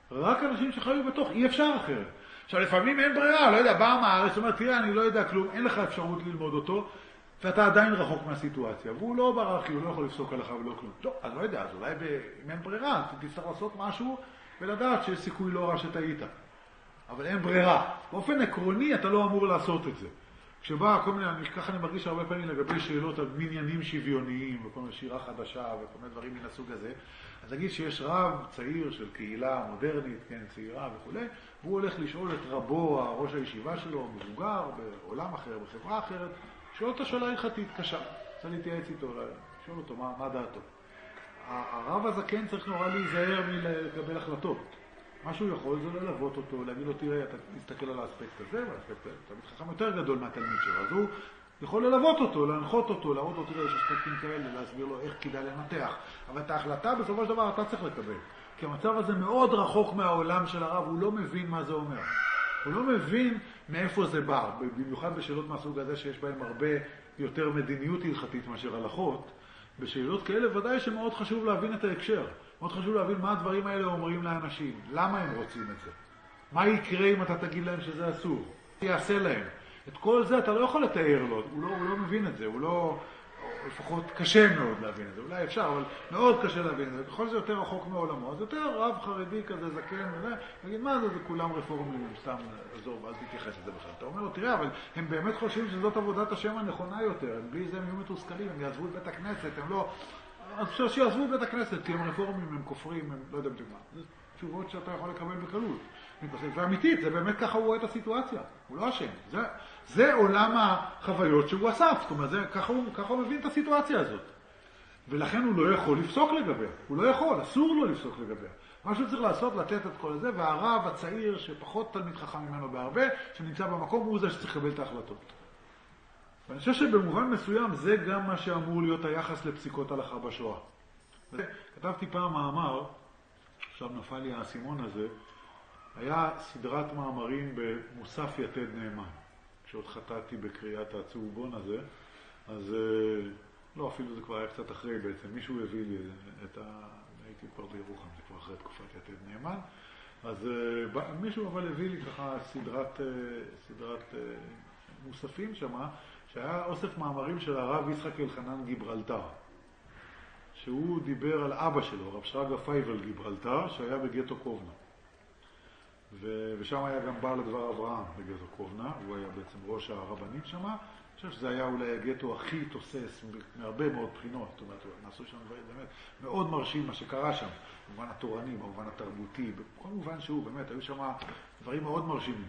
רק אנשים שחיו בתוך, אי אפשר אחרת. עכשיו, לפעמים אין ברירה, לא יודע, באה מהארץ, אומר, תראה, אני לא יודע כלום, אין לך אפשרות ללמוד אותו, ואתה עדיין רחוק מהסיטואציה, והוא לא ברחי, הוא לא יכול לפסוק עליך ולא כלום. לא, אז לא יודע, אז אולי ב... אם אין ברירה, אתה תצטרך לעשות משהו ולדעת שיש סיכוי לא רע שטעית. אבל אין ברירה. באופן עקרוני אתה לא אמור לעשות את זה. כשבא כל מיני, ככה אני מרגיש הרבה פעמים לגבי שאלות על מניינים שוויוניים, וכל מיני שירה חדשה, וכל מיני דברים מן הסוג הזה, אז נגיד שיש רב צעיר של קהילה מודרנית, כן, צעירה וכו', והוא הולך לשאול את רבו, ראש הישיבה שלו, מבוגר, בעולם אחר, בחברה אחרת, שואל אותו שאלה הלכתית קשה. צריך להתייעץ איתו, לשאול אותו מה, מה דעתו. הרב הזקן צריך נורא להיזהר מלקבל החלטות. מה שהוא יכול זה ללוות אותו, להגיד לו, תראה, אתה תסתכל על האספקט הזה, והאספקט הזה, אתה מתחכם יותר גדול מהתלמיד שלו, אז הוא יכול ללוות אותו, להנחות אותו, להראות לו, תראה, יש אספקטים כאלה, להסביר לו איך כדאי לנתח. אבל את ההחלטה בסופו של דבר אתה צריך לקבל. כי המצב הזה מאוד רחוק מהעולם של הרב, הוא לא מבין מה זה אומר. הוא לא מבין מאיפה זה בא, במיוחד בשאלות מהסוג הזה שיש בהם הרבה יותר מדיניות הלכתית מאשר הלכות. בשאלות כאלה ודאי שמאוד חשוב להבין את ההקשר. מאוד חשוב להבין מה הדברים האלה אומרים לאנשים. למה הם רוצים את זה? מה יקרה אם אתה תגיד להם שזה אסור? מה יעשה להם? את כל זה אתה לא יכול לתאר לו. הוא לא, הוא לא מבין את זה. הוא לא... לפחות קשה מאוד להבין את זה. אולי אפשר, אבל מאוד קשה להבין את זה. ככל זה יותר רחוק מעולמו. אז יותר רב חרדי כזה זקן, נגיד, מה זה? זה כולם רפורמים, הם סתם עזוב, אל תתייחס לזה בכלל. אתה אומר לו, תראה, אבל הם באמת חושבים שזאת עבודת השם הנכונה יותר. בלי זה הם יהיו מתוסכלים, הם יעזבו את בית הכנסת, הם לא... אז אפשר שיעזבו את בית הכנסת, כי הם רפורמים, הם כופרים, הם לא יודעים מה. זה תשובות שאתה יכול לקבל בקלות. ואמיתית, זה באמת ככה הוא רואה את הסיטואציה. הוא לא אשם. זה, זה עולם החוויות שהוא אסף. זאת אומרת, זה, ככה, הוא, ככה הוא מבין את הסיטואציה הזאת. ולכן הוא לא יכול לפסוק לגביה. הוא לא יכול, אסור לו לפסוק לגביה. מה שהוא צריך לעשות, לתת את כל זה, והרב הצעיר, שפחות תלמיד חכם ממנו בהרבה, שנמצא במקום, הוא זה שצריך לקבל את ההחלטות. ואני חושב שבמובן מסוים זה גם מה שאמור להיות היחס לפסיקות הלכה בשואה. כתבתי פעם מאמר, עכשיו נפל לי האסימון הזה, היה סדרת מאמרים במוסף יתד נאמן. כשעוד חטאתי בקריאת הצהובון הזה, אז לא, אפילו זה כבר היה קצת אחרי בעצם. מישהו הביא לי את ה... הייתי כבר בירוחם, זה כבר אחרי תקופת יתד נאמן. אז מישהו אבל הביא לי ככה סדרת, סדרת מוספים שמה, שהיה אוסף מאמרים של הרב יצחק אלחנן גיברלטר, שהוא דיבר על אבא שלו, הרב שרגא פייבל גיברלטר, שהיה בגטו קובנה. ו... ושם היה גם בעל הדבר אברהם בגטו קובנה, הוא היה בעצם ראש הרבנית שם. אני חושב שזה היה אולי הגטו הכי תוסס מהרבה מאוד בחינות, זאת אומרת, נעשו שם דברים באמת מאוד מרשים מה שקרה שם, במובן התורני, במובן התרבותי, בכל מובן שהוא באמת, היו שם דברים מאוד מרשימים.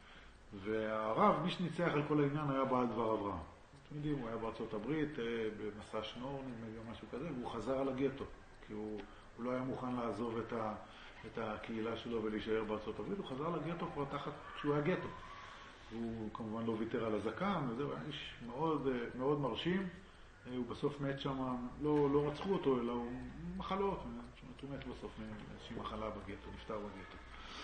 והרב, מי שניצח על כל העניין היה בעל דבר אברהם. אתם יודעים, הוא היה בארצות הברית, במסע שנור, נדמה משהו כזה, והוא חזר על הגטו, כי הוא, הוא לא היה מוכן לעזוב את, ה, את הקהילה שלו ולהישאר בארצות הברית, הוא חזר לגטו כבר תחת כשהוא היה גטו. הוא כמובן לא ויתר על הזקן, וזהו, היה איש מאוד, מאוד מרשים. הוא בסוף מת שם, לא, לא רצחו אותו, אלא הוא מחלות, הוא מת בסוף מאיזושהי מחלה בגטו, נפטר בגטו.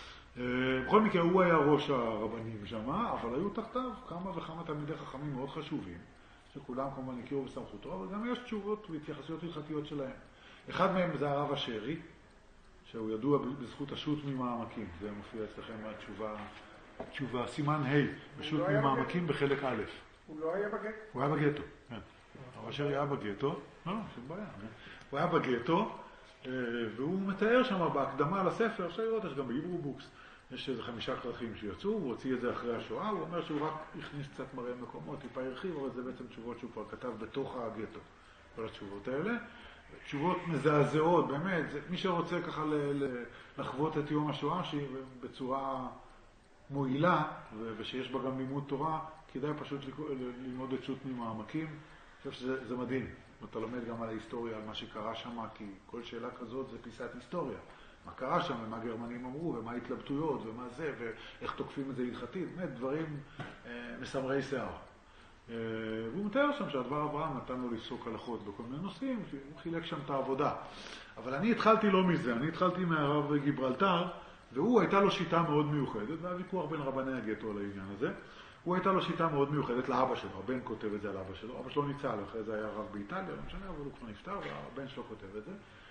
בכל מקרה, הוא היה ראש הרבנים שם, אבל היו תחתיו כמה וכמה תלמידי חכמים מאוד חשובים, שכולם כמובן הכירו בסמכותו, אבל גם יש תשובות והתייחסויות הלכתיות שלהם. אחד מהם זה הרב השרי, שהוא ידוע בזכות השו"ת ממעמקים. זה מופיע אצלכם מהתשובה, תשובה, סימן ה' בשו"ת ממעמקים בחלק א'. הוא לא היה בגטו? הוא היה בגטו, כן. הרב השרי היה בגטו, לא, שום בעיה. הוא היה בגטו, והוא מתאר שם בהקדמה לספר, אפשר לראות, יש גם בהיברו בוקס, יש איזה חמישה כרכים שיצאו, הוא הוציא את זה אחרי השואה, הוא אומר שהוא רק הכניס קצת מראה מקומות, טיפה הרחיב, אבל זה בעצם תשובות שהוא כבר כתב בתוך הגטו, כל התשובות האלה. תשובות מזעזעות, באמת, זה, מי שרוצה ככה ל, ל, לחוות את יום השואה, שהיא בצורה מועילה, ו, ושיש בה גם לימוד תורה, כדאי פשוט ללמוד את שו"ת ממעמקים. אני חושב שזה מדהים. אתה לומד גם על ההיסטוריה, על מה שקרה שם, כי כל שאלה כזאת זה פיסת היסטוריה. מה קרה שם, ומה גרמנים אמרו, ומה ההתלבטויות, ומה זה, ואיך תוקפים את זה הלכתית. באמת, דברים אה, מסמרי שיער. אה, והוא מתאר שם שהדבר אברהם נתן לו לפסוק הלכות בכל מיני נושאים, שהוא חילק שם את העבודה. אבל אני התחלתי לא מזה, אני התחלתי מהרב גיברלטר, והוא הייתה לו שיטה מאוד מיוחדת, והוויכוח בין רבני הגטו על העניין הזה. הוא הייתה לו שיטה מאוד מיוחדת לאבא שלו, הבן כותב את זה על אבא שלו, אבא שלו ניצל, אחרי זה היה רב באיטליה, לא משנה, אבל הוא כבר נפטר, והבן שלו כותב את זה.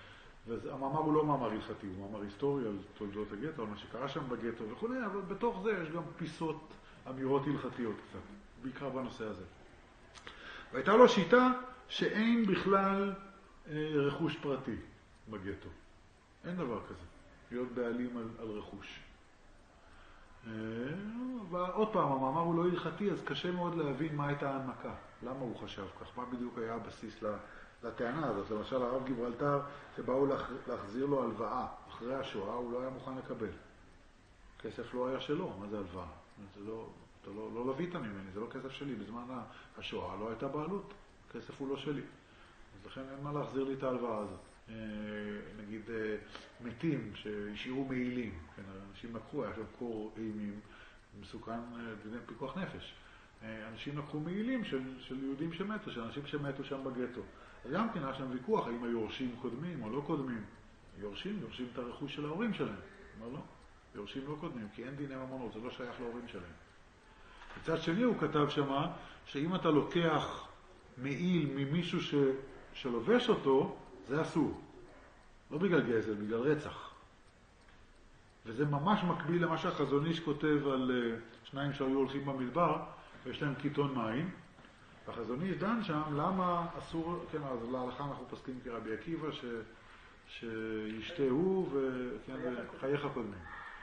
והמאמר הוא לא מאמר הלכתי, הוא מאמר היסטורי על תולדות הגטו, על מה שקרה שם בגטו וכו', אבל בתוך זה יש גם פיסות אמירות הלכתיות קצת, בעיקר בנושא הזה. והייתה לו שיטה שאין בכלל אה, רכוש פרטי בגטו. אין דבר כזה, להיות בעלים על, על רכוש. אה, ועוד פעם, המאמר הוא לא הלכתי, אז קשה מאוד להבין מה הייתה ההנמקה. למה הוא חשב כך? מה בדיוק היה הבסיס לטענה הזאת? למשל, הרב גיברלטר, שבאו להחזיר לו הלוואה אחרי השואה, הוא לא היה מוכן לקבל. כסף לא היה שלו, מה זה הלוואה? זה לא, אתה לא, לא לווית ממני, זה לא כסף שלי. בזמן השואה לא הייתה בעלות, כסף הוא לא שלי. אז לכן אין מה להחזיר לי את ההלוואה הזאת. נגיד מתים שהשאירו מעילים, כן, אנשים לקחו, היה שם קור אימים, מסוכן דיני פיקוח נפש. אנשים לקחו מעילים של, של יהודים שמתו, של אנשים שמתו שם בגטו. אז גם כן היה שם ויכוח, האם היורשים קודמים או לא קודמים. יורשים, יורשים את הרכוש של ההורים שלהם. אומר לא, יורשים לא קודמים, כי אין דיני ממונות, זה לא שייך להורים שלהם. מצד שני הוא כתב שמה, שאם אתה לוקח מעיל ממישהו ש, שלובש אותו, זה אסור. לא בגלל גזל, בגלל רצח. וזה ממש מקביל למה שהחזון איש כותב על שניים שהיו הולכים במדבר, ויש להם קיטון מים. והחזון איש דן שם, למה אסור, כן, אז להלכה אנחנו פסקים כרבי עקיבא, ש, שישתה הוא וכן, וחייך קודמים.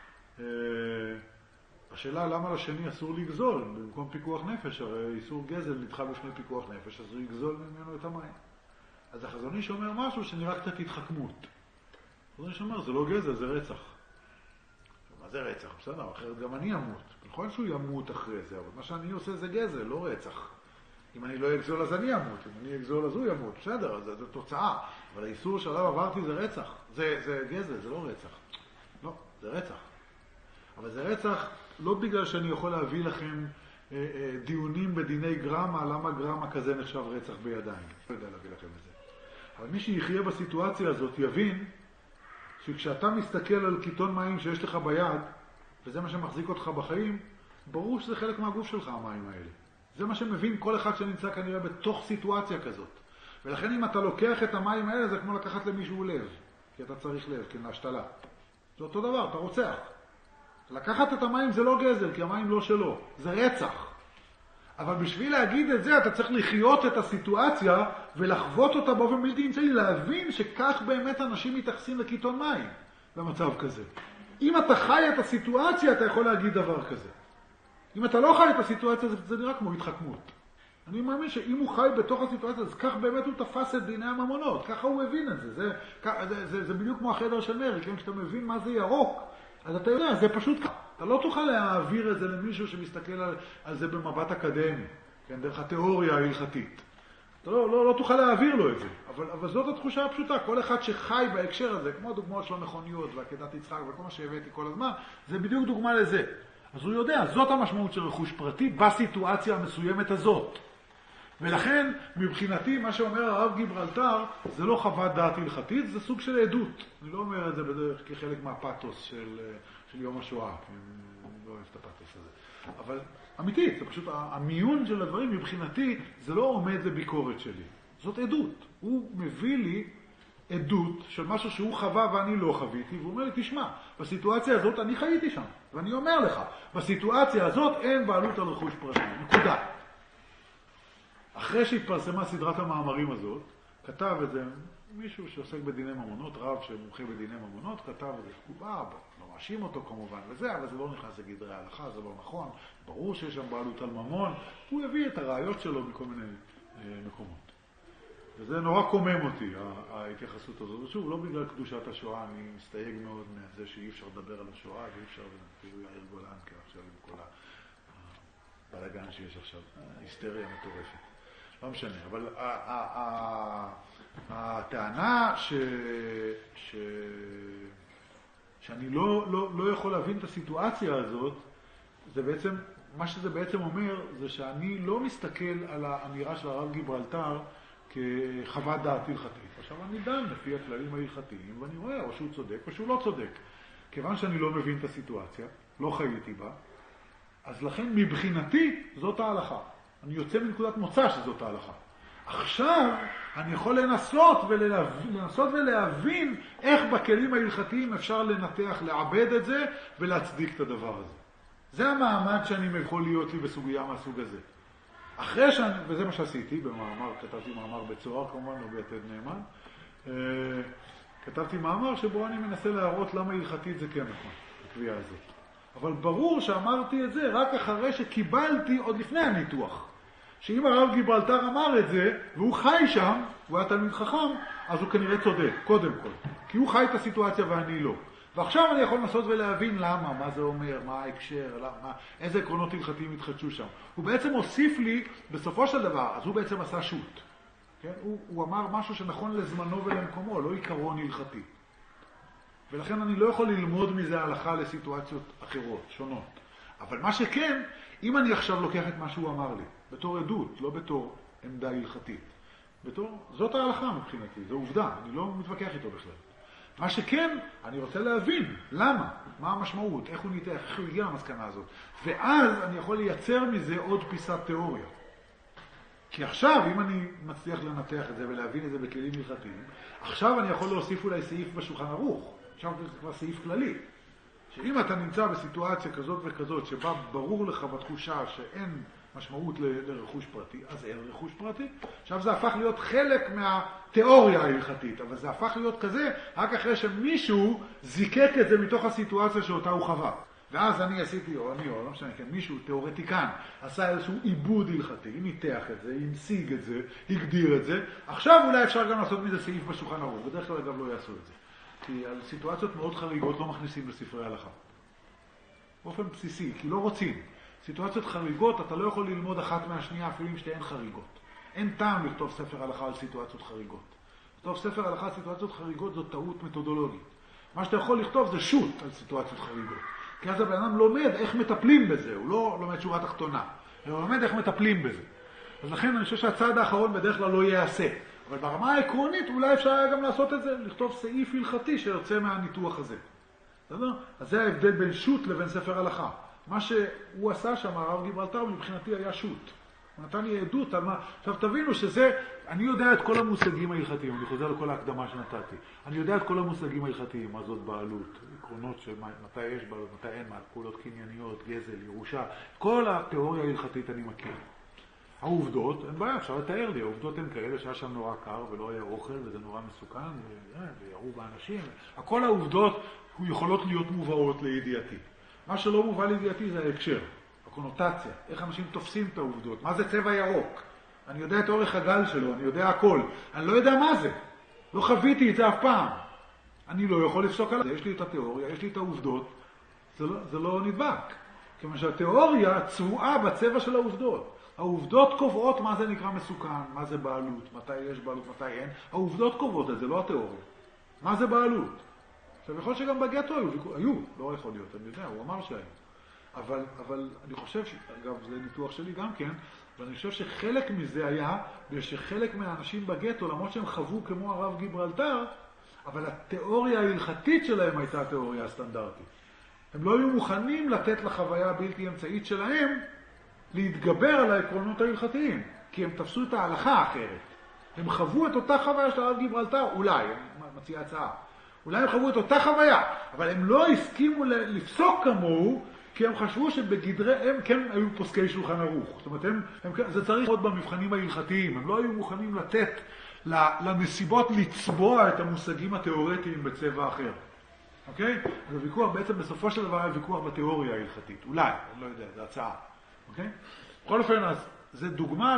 השאלה למה לשני אסור לגזול, במקום פיקוח נפש, הרי איסור גזל נדחה בפני פיקוח נפש, אז הוא יגזול ממנו את המים. אז החזון איש אומר משהו שנראה קצת התחכמות. החזון איש אומר, זה לא גזל, זה רצח. מה זה רצח? בסדר, אחרת גם אני אמות. נכון שהוא ימות אחרי זה, אבל מה שאני עושה זה גזל, לא רצח. אם אני לא אגזול אז אני אמות, אם אני אגזול אז הוא ימות. בסדר, אז זו תוצאה. אבל האיסור שעליו עברתי זה רצח. זה, זה גזל, זה לא רצח. לא, זה רצח. אבל זה רצח לא בגלל שאני יכול להביא לכם אה, אה, דיונים בדיני גרמה, למה גרמה כזה נחשב רצח בידיים. לא יודע להביא לכם את זה. אבל מי שיחיה בסיטואציה הזאת יבין שכשאתה מסתכל על קיטון מים שיש לך ביד, וזה מה שמחזיק אותך בחיים, ברור שזה חלק מהגוף שלך, המים האלה. זה מה שמבין כל אחד שנמצא כנראה בתוך סיטואציה כזאת. ולכן אם אתה לוקח את המים האלה, זה כמו לקחת למישהו לב. כי אתה צריך לב, כן, להשתלה. זה אותו דבר, אתה רוצח. לקחת את המים זה לא גזל, כי המים לא שלו. זה רצח. אבל בשביל להגיד את זה, אתה צריך לחיות את הסיטואציה ולחוות אותה באופן בלתי אמצעי, להבין שכך באמת אנשים מתייחסים לקיטון מים במצב כזה. אם אתה חי את הסיטואציה, אתה יכול להגיד דבר כזה. אם אתה לא חי את הסיטואציה, זה, זה נראה כמו התחכמות. אני מאמין שאם הוא חי בתוך הסיטואציה, אז כך באמת הוא תפס את דיני הממונות. ככה הוא הבין את זה. זה, זה, זה, זה בדיוק כמו החדר של מרי, כן? כשאתה מבין מה זה ירוק, אז אתה יודע, זה פשוט ככה. אתה לא תוכל להעביר את זה למישהו שמסתכל על, על זה במבט אקדמי, כן? דרך התיאוריה ההלכתית. אתה לא, לא, לא תוכל להעביר לו את זה. אבל, אבל זאת התחושה הפשוטה. כל אחד שחי בהקשר הזה, כמו הדוגמאות של המכוניות ועקדת יצחק וכל מה שהבאתי כל הזמן, זה בדיוק דוגמה לזה. אז הוא יודע, זאת המשמעות של רכוש פרטי בסיטואציה המסוימת הזאת. ולכן, מבחינתי, מה שאומר הרב גיברלטר, זה לא חוות דעת הלכתית, זה סוג של עדות. אני לא אומר את זה בדרך כחלק מהפאטוס של, של יום השואה, אני לא אוהב את הפאטוס הזה. אבל אמיתית, זה פשוט, המיון של הדברים מבחינתי, זה לא עומד לביקורת שלי. זאת עדות. הוא מביא לי עדות של משהו שהוא חווה ואני לא חוויתי, והוא אומר לי, תשמע, בסיטואציה הזאת אני חייתי שם. ואני אומר לך, בסיטואציה הזאת אין בעלות על רכוש פרטי. נקודה. אחרי שהתפרסמה סדרת המאמרים הזאת, כתב את זה מישהו שעוסק בדיני ממונות, רב שמומחה בדיני ממונות, כתב את זה, הוא בא, לא מאשים אותו כמובן וזה, אבל זה לא נכנס לגדרי ההלכה, זה לא נכון, ברור שיש שם בעלות על ממון, הוא הביא את הראיות שלו מכל מיני אה, מקומות. וזה נורא קומם אותי, ההתייחסות הזאת. ושוב, לא בגלל קדושת השואה, אני מסתייג מאוד מזה שאי אפשר לדבר על השואה, ואי אפשר, כאילו יאיר גולן, כי עכשיו עם כל הבלגן שיש עכשיו, היסטריה מטורפת. לא משנה, אבל הטענה ש... ש... שאני לא, לא, לא יכול להבין את הסיטואציה הזאת, זה בעצם, מה שזה בעצם אומר, זה שאני לא מסתכל על האמירה של הרב גיברלטר כחוות דעת הלכתית. עכשיו אני דן לפי הכללים ההלכתיים, ואני רואה או שהוא צודק או שהוא לא צודק. כיוון שאני לא מבין את הסיטואציה, לא חייתי בה, אז לכן מבחינתי זאת ההלכה. אני יוצא מנקודת מוצא שזאת ההלכה. עכשיו אני יכול לנסות ולהבין, לנסות ולהבין איך בכלים ההלכתיים אפשר לנתח, לעבד את זה ולהצדיק את הדבר הזה. זה המעמד שאני יכול להיות לי בסוגיה מהסוג הזה. אחרי שאני, וזה מה שעשיתי במאמר, כתבתי מאמר בצוהר כמובן, לא ביתד נאמן, כתבתי מאמר שבו אני מנסה להראות למה הלכתית זה כן נכון, הקביעה הזאת. אבל ברור שאמרתי את זה רק אחרי שקיבלתי עוד לפני הניתוח. שאם הרב גיברלטר אמר את זה, והוא חי שם, הוא היה תלמיד חכם, אז הוא כנראה צודק, קודם כל. כי הוא חי את הסיטואציה ואני לא. ועכשיו אני יכול לנסות ולהבין למה, מה זה אומר, מה ההקשר, למה, איזה עקרונות הלכתיים התחדשו שם. הוא בעצם הוסיף לי, בסופו של דבר, אז הוא בעצם עשה שוט. כן? הוא, הוא אמר משהו שנכון לזמנו ולמקומו, לא עיקרון הלכתי. ולכן אני לא יכול ללמוד מזה הלכה לסיטואציות אחרות, שונות. אבל מה שכן, אם אני עכשיו לוקח את מה שהוא אמר לי, בתור עדות, לא בתור עמדה הלכתית, בתור, זאת ההלכה מבחינתי, זו עובדה, אני לא מתווכח איתו בכלל. מה שכן, אני רוצה להבין, למה, מה המשמעות, איך הוא ניתח, איך הוא הגיע למסקנה הזאת. ואז אני יכול לייצר מזה עוד פיסת תיאוריה. כי עכשיו, אם אני מצליח לנתח את זה ולהבין את זה בכלים הלכתיים, עכשיו אני יכול להוסיף אולי סעיף בשולחן ערוך. עכשיו זה כבר סעיף כללי. שאם אתה נמצא בסיטואציה כזאת וכזאת, שבה ברור לך בתחושה שאין משמעות ל- לרכוש פרטי, אז אין רכוש פרטי. עכשיו זה הפך להיות חלק מהתיאוריה ההלכתית, אבל זה הפך להיות כזה רק אחרי שמישהו זיקק את זה מתוך הסיטואציה שאותה הוא חווה. ואז אני עשיתי, או אני, או לא משנה, כן, מישהו תיאורטיקן עשה איזשהו עיבוד הלכתי, ניתח את זה, המשיג את זה, הגדיר את זה. עכשיו אולי אפשר גם לעשות מזה סעיף בשולחן ערוך, בדרך כלל אגב לא יעשו את זה. כי על סיטואציות מאוד חריגות לא מכניסים לספרי הלכה. באופן בסיסי, כי לא רוצים. סיטואציות חריגות, אתה לא יכול ללמוד אחת מהשנייה אפילו אם שתיהן חריגות. אין טעם לכתוב ספר הלכה על סיטואציות חריגות. לכתוב ספר הלכה על סיטואציות חריגות זו טעות מתודולוגית. מה שאתה יכול לכתוב זה שוט על סיטואציות חריגות. כי אז הבן אדם לומד איך מטפלים בזה, הוא לא לומד שורה תחתונה, הוא לומד איך מטפלים בזה. אז לכן אני חושב שהצעד האחרון בדרך כלל לא יעשה. אבל ברמה העקרונית אולי אפשר היה גם לעשות את זה, לכתוב סעיף הלכתי שיוצא מהניתוח הזה. בסדר? אז זה ההבדל בין שוט לבין ספר הלכה. מה שהוא עשה שם, הרב גיברלטר, מבחינתי היה שוט. הוא נתן לי עדות על מה... עכשיו תבינו שזה, אני יודע את כל המושגים ההלכתיים, אני חוזר לכל ההקדמה שנתתי. אני יודע את כל המושגים ההלכתיים, מה זאת בעלות, עקרונות של מתי יש בעלות, מתי אין, מה, פעולות קנייניות, גזל, ירושה. כל התיאוריה ההלכתית אני מכיר. העובדות, אין בעיה, אפשר לתאר לי, העובדות הן כאלה שהיה שם נורא קר ולא היה אוכל וזה נורא מסוכן וירו באנשים. הכל העובדות יכולות להיות מובאות לידיעתי. מה שלא מובא לידיעתי זה ההקשר, הקונוטציה, איך אנשים תופסים את העובדות, מה זה צבע ירוק. אני יודע את אורך הגל שלו, אני יודע הכל. אני לא יודע מה זה. לא חוויתי את זה אף פעם. אני לא יכול לפסוק על זה. יש לי את התיאוריה, יש לי את העובדות. זה לא, זה לא נדבק. כיוון שהתיאוריה צבועה בצבע של העובדות. העובדות קובעות מה זה נקרא מסוכן, מה זה בעלות, מתי יש בעלות, מתי אין. העובדות קובעות את זה, לא התיאוריה. מה זה בעלות? עכשיו, יכול שגם בגטו היו, היו, לא יכול להיות, אני יודע, הוא אמר שהיו. אבל, אבל אני חושב, ש... אגב, זה ניתוח שלי גם כן, ואני חושב שחלק מזה היה, שחלק מהאנשים בגטו, למרות שהם חוו כמו הרב גיברלטר, אבל התיאוריה ההלכתית שלהם הייתה התיאוריה הסטנדרטית. הם לא היו מוכנים לתת לחוויה הבלתי אמצעית שלהם, להתגבר על העקרונות ההלכתיים, כי הם תפסו את ההלכה האחרת. הם חוו את אותה חוויה של הרב גיברלטר, אולי, אני מציע הצעה. אולי הם חוו את אותה חוויה, אבל הם לא הסכימו לפסוק כמוהו, כי הם חשבו שבגדרי הם כן היו פוסקי שולחן ערוך. זאת אומרת, הם, הם, זה צריך עוד במבחנים ההלכתיים. הם לא היו מוכנים לתת לנסיבות לצבוע את המושגים התיאורטיים בצבע אחר. אוקיי? אז הוויכוח בעצם בסופו של דבר היה ויכוח בתיאוריה ההלכתית. אולי, אני לא יודע, זו הצעה. אוקיי? בכל אופן, אז זה דוגמה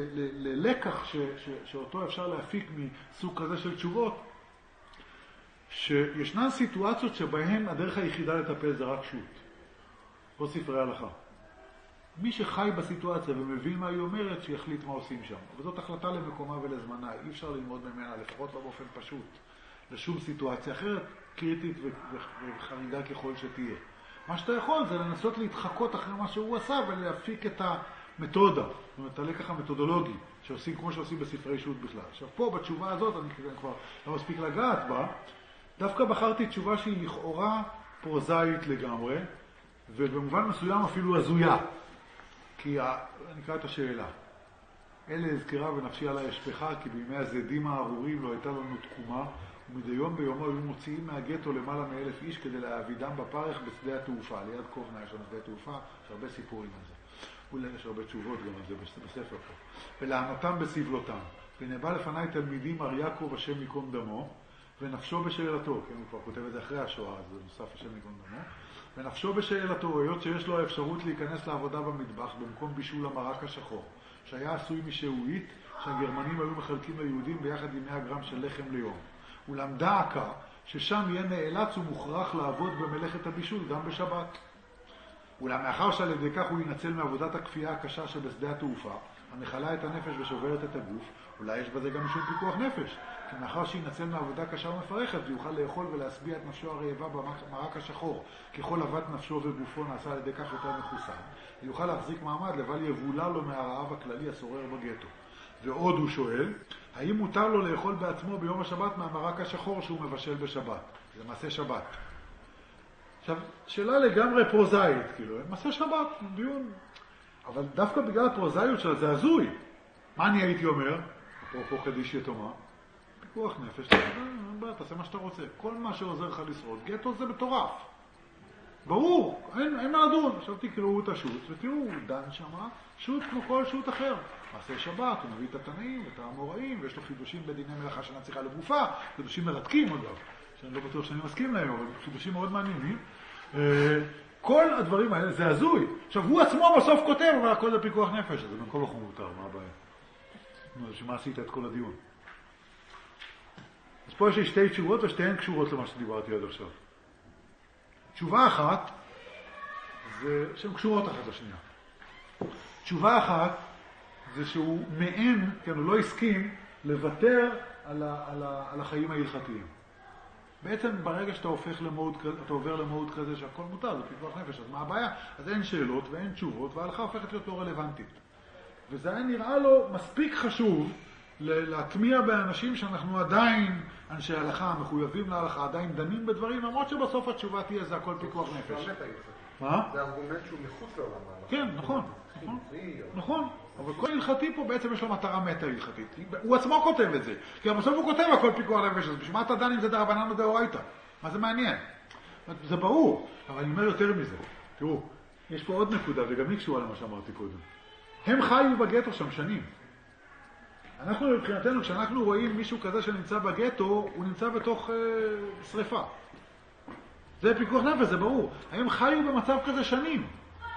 ללקח ש, ש, שאותו אפשר להפיק מסוג כזה של תשובות, שישנן סיטואציות שבהן הדרך היחידה לטפל זה רק שוט. או ספרי הלכה. מי שחי בסיטואציה ומבין מה היא אומרת, שיחליט מה עושים שם. וזאת החלטה למקומה ולזמנה. אי אפשר ללמוד ממנה, לפחות לא באופן פשוט, לשום סיטואציה אחרת, קריטית וחריגה ככל שתהיה. מה שאתה יכול זה לנסות להתחקות אחרי מה שהוא עשה ולהפיק את המתודה, זאת אומרת, הלקח המתודולוגי, שעושים כמו שעושים בספרי שו"ת בכלל. עכשיו, פה בתשובה הזאת, אני כבר לא מספיק לגעת בה, דווקא בחרתי תשובה שהיא לכאורה פרוזאית לגמרי, ובמובן מסוים אפילו הזויה. כי אני אקרא את השאלה. אלה הזכרה ונפשי עלי אשפכה, כי בימי הזדים הארורים לא הייתה לנו תקומה, ומדי יום ביומו היו מוציאים מהגטו למעלה מאלף איש כדי להעבידם בפרך בשדה התעופה. ליד קובנה יש לנו שדה תעופה, יש הרבה סיפורים על זה. אולי יש הרבה תשובות גם על זה בספר פה. ולענותם בסבלותם. והנה בא לפניי תלמידים אר יעקב השם ייקום דמו, ונפשו בשאלתו, כן, הוא כבר כותב את זה אחרי השואה, אז זה נוסף השם ייקום דמו, ונפשו בשאלתו, היות שיש לו האפשרות להיכנס לעבודה במטבח במקום בישול המרק השחור, שהיה עשוי משעועית, שהגרמנים היו מחלקים ליהודים ביחד עם מאה גרם של לחם ליום. אולם דע עקה ששם יהיה נאלץ ומוכרח לעבוד במלאכת הבישול גם בשבת. אולם מאחר שעל ידי כך הוא ינצל מעבודת הכפייה הקשה שבשדה התעופה, המכלה את הנפש ושוברת את הגוף, אולי יש בזה גם משום פיקוח נפש, כי מאחר שינצל מעבודה קשה ומפרכת, ויוכל לאכול ולהשביע את נפשו הרעבה במרק השחור, ככל אהבת נפשו וגופו נעשה על ידי כך יותר מחוסן, ויוכל להחזיק מעמד לבל יבולה לו מהרעב הכללי השורר בגטו. ועוד הוא שואל, האם מותר לו לאכול בעצמו ביום השבת מהמרק השחור שהוא מבשל בשבת? זה מעשה שבת. עכשיו, שאלה לגמרי פרוזאית, כאילו, מעשה שבת, דיון. אבל דווקא בגלל הפרוזאיות שלה זה הזוי. מה אני הייתי אומר? אפרופו קדיש יתומה, פיקוח נפש, תעשה מה שאתה רוצה. כל מה שעוזר לך לשרוד, גטו זה מטורף. ברור, אין, אין מה לדון. עכשיו תקראו את השו"ת ותראו, דן שמה, שו"ת כמו כל שו"ת אחר. מעשה שבת, הוא מביא את התנאים, את האמוראים, ויש לו חידושים בדיני מלאכה שאינה צריכה לגופה, חידושים מרתקים אגב, שאני לא בטוח שאני מסכים להם, אבל חידושים מאוד מעניינים. כל הדברים האלה זה הזוי. עכשיו הוא עצמו בסוף כותב, אבל הכל זה פיקוח נפש, אז זה מכל אוכל מותר, מה הבעיה? נו, שמה עשית את כל הדיון? אז פה יש לי שתי תשובות ושתיהן קשורות למה שדיברתי עד עכשיו. תשובה אחת, זה שהן קשורות אחת לשנייה. תשובה אחת, זה שהוא מעין, כן, הוא לא הסכים לוותר על, ה, על, ה, על החיים ההלכתיים. בעצם ברגע שאתה הופך למוד, אתה עובר למוד כזה שהכל מותר, זה פיקוח נפש, אז מה הבעיה? אז אין שאלות ואין תשובות, וההלכה הופכת להיות לא רלוונטית. וזה היה נראה לו מספיק חשוב להטמיע באנשים שאנחנו עדיין, אנשי ההלכה, מחויבים להלכה, עדיין דנים בדברים, למרות שבסוף התשובה תהיה, זה הכל פיקוח נפש. מה? זה ארגומנט שהוא מחוץ לעולם ההלכה. כן, נכון, נכון, נכון. אבל כל הלכתי פה בעצם יש לו מטרה מטה הלכתית. הוא עצמו כותב את זה. כי בסוף הוא כותב הכל פיקוח נפש, אז בשביל מה אתה דן אם זה דרבנן או דאורייתא? מה זה מעניין? זה ברור, אבל אני אומר יותר מזה. תראו, יש פה עוד נקודה, וגם היא קשורה למה שאמרתי קודם. הם חיו בגטו שם שנים. אנחנו מבחינתנו, כשאנחנו רואים מישהו כזה שנמצא בגטו, הוא נמצא בתוך אה, שריפה. זה פיקוח נפש, זה ברור. הם חיו במצב כזה שנים.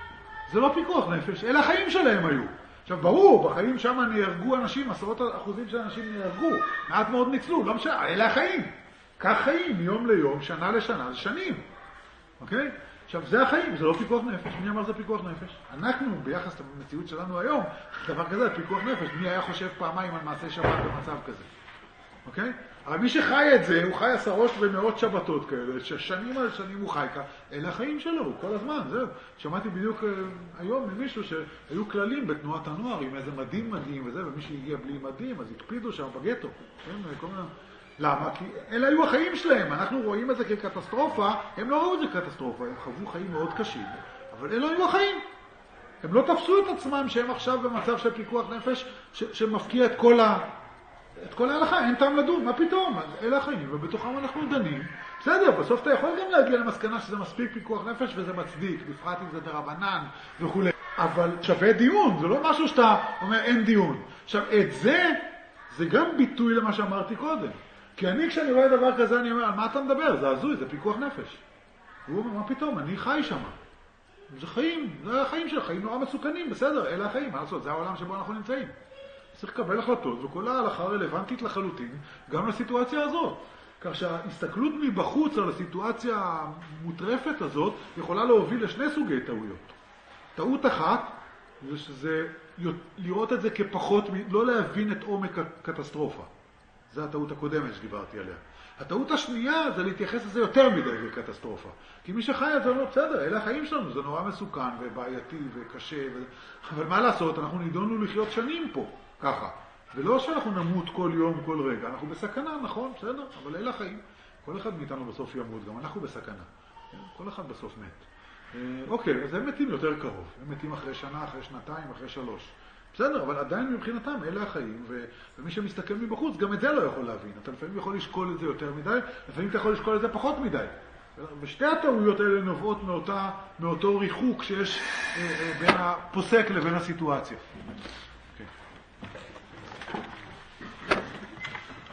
זה לא פיקוח נפש, אלה החיים שלהם היו. עכשיו, ברור, בחיים שם נהרגו אנשים, עשרות אחוזים של אנשים נהרגו, מעט מאוד ניצלו, לא משנה, אלה החיים. כך חיים, מיום ליום, שנה לשנה, זה שנים. אוקיי? עכשיו, זה החיים, זה לא פיקוח נפש. מי אמר זה פיקוח נפש? אנחנו, ביחס למציאות שלנו היום, דבר כזה, פיקוח נפש. מי היה חושב פעמיים על מעשה שבת במצב כזה? אוקיי? אבל מי שחי את זה, הוא חי עשרות ומאות שבתות כאלה, ששנים על שנים הוא חי כך, אלה החיים שלו, הוא כל הזמן, זהו. שמעתי בדיוק היום ממישהו שהיו כללים בתנועת הנוער, עם איזה מדים מדים וזה, ומי שהגיע בלי מדים, אז הקפידו שם בגטו. כן? כל מיני... למה? כי אלה היו החיים שלהם, אנחנו רואים את זה כקטסטרופה, הם לא ראו את זה כקטסטרופה, הם חוו חיים מאוד קשים, אבל אלה היו החיים. הם לא תפסו את עצמם שהם עכשיו במצב של פיקוח נפש, ש- שמפקיע את כל ה... את כל ההלכה, אין טעם לדון, מה פתאום? אלה החיים, ובתוכם אנחנו דנים. בסדר, בסוף אתה יכול גם להגיע למסקנה שזה מספיק פיקוח נפש וזה מצדיק, בפרט אם זה דרבנן וכו'. אבל שווה דיון, זה לא משהו שאתה אומר אין דיון. עכשיו, את זה, זה גם ביטוי למה שאמרתי קודם. כי אני, כשאני רואה דבר כזה, אני אומר, על מה אתה מדבר? זה הזוי, זה פיקוח נפש. הוא אומר, מה פתאום? אני חי שם. זה חיים, זה החיים של חיים נורא מסוכנים, בסדר, אלה החיים, מה לעשות? זה העולם שבו אנחנו נמצאים. צריך לקבל החלטות, וכל ההלכה רלוונטית לחלוטין, גם לסיטואציה הזאת. כך שההסתכלות מבחוץ על הסיטואציה המוטרפת הזאת, יכולה להוביל לשני סוגי טעויות. טעות אחת, זה שזה לראות את זה כפחות, לא להבין את עומק הקטסטרופה. זו הטעות הקודמת שדיברתי עליה. הטעות השנייה זה להתייחס לזה יותר מדי כקטסטרופה. כי מי שחי את זה לא בסדר, אלה החיים שלנו, זה נורא מסוכן ובעייתי וקשה. ו... אבל מה לעשות, אנחנו נידונו לחיות שנים פה, ככה. ולא שאנחנו נמות כל יום, כל רגע. אנחנו בסכנה, נכון, בסדר, אבל אלה החיים. כל אחד מאיתנו בסוף ימות, גם אנחנו בסכנה. כל אחד בסוף מת. אוקיי, אז הם מתים יותר קרוב. הם מתים אחרי שנה, אחרי שנתיים, אחרי שלוש. בסדר, אבל עדיין מבחינתם אלה החיים, ו... ומי שמסתכל מבחוץ גם את זה לא יכול להבין. אתה לפעמים יכול לשקול את זה יותר מדי, לפעמים אתה יכול לשקול את זה פחות מדי. ושתי הטעויות האלה נובעות מאותה, מאותו ריחוק שיש אה, אה, בין הפוסק לבין הסיטואציה.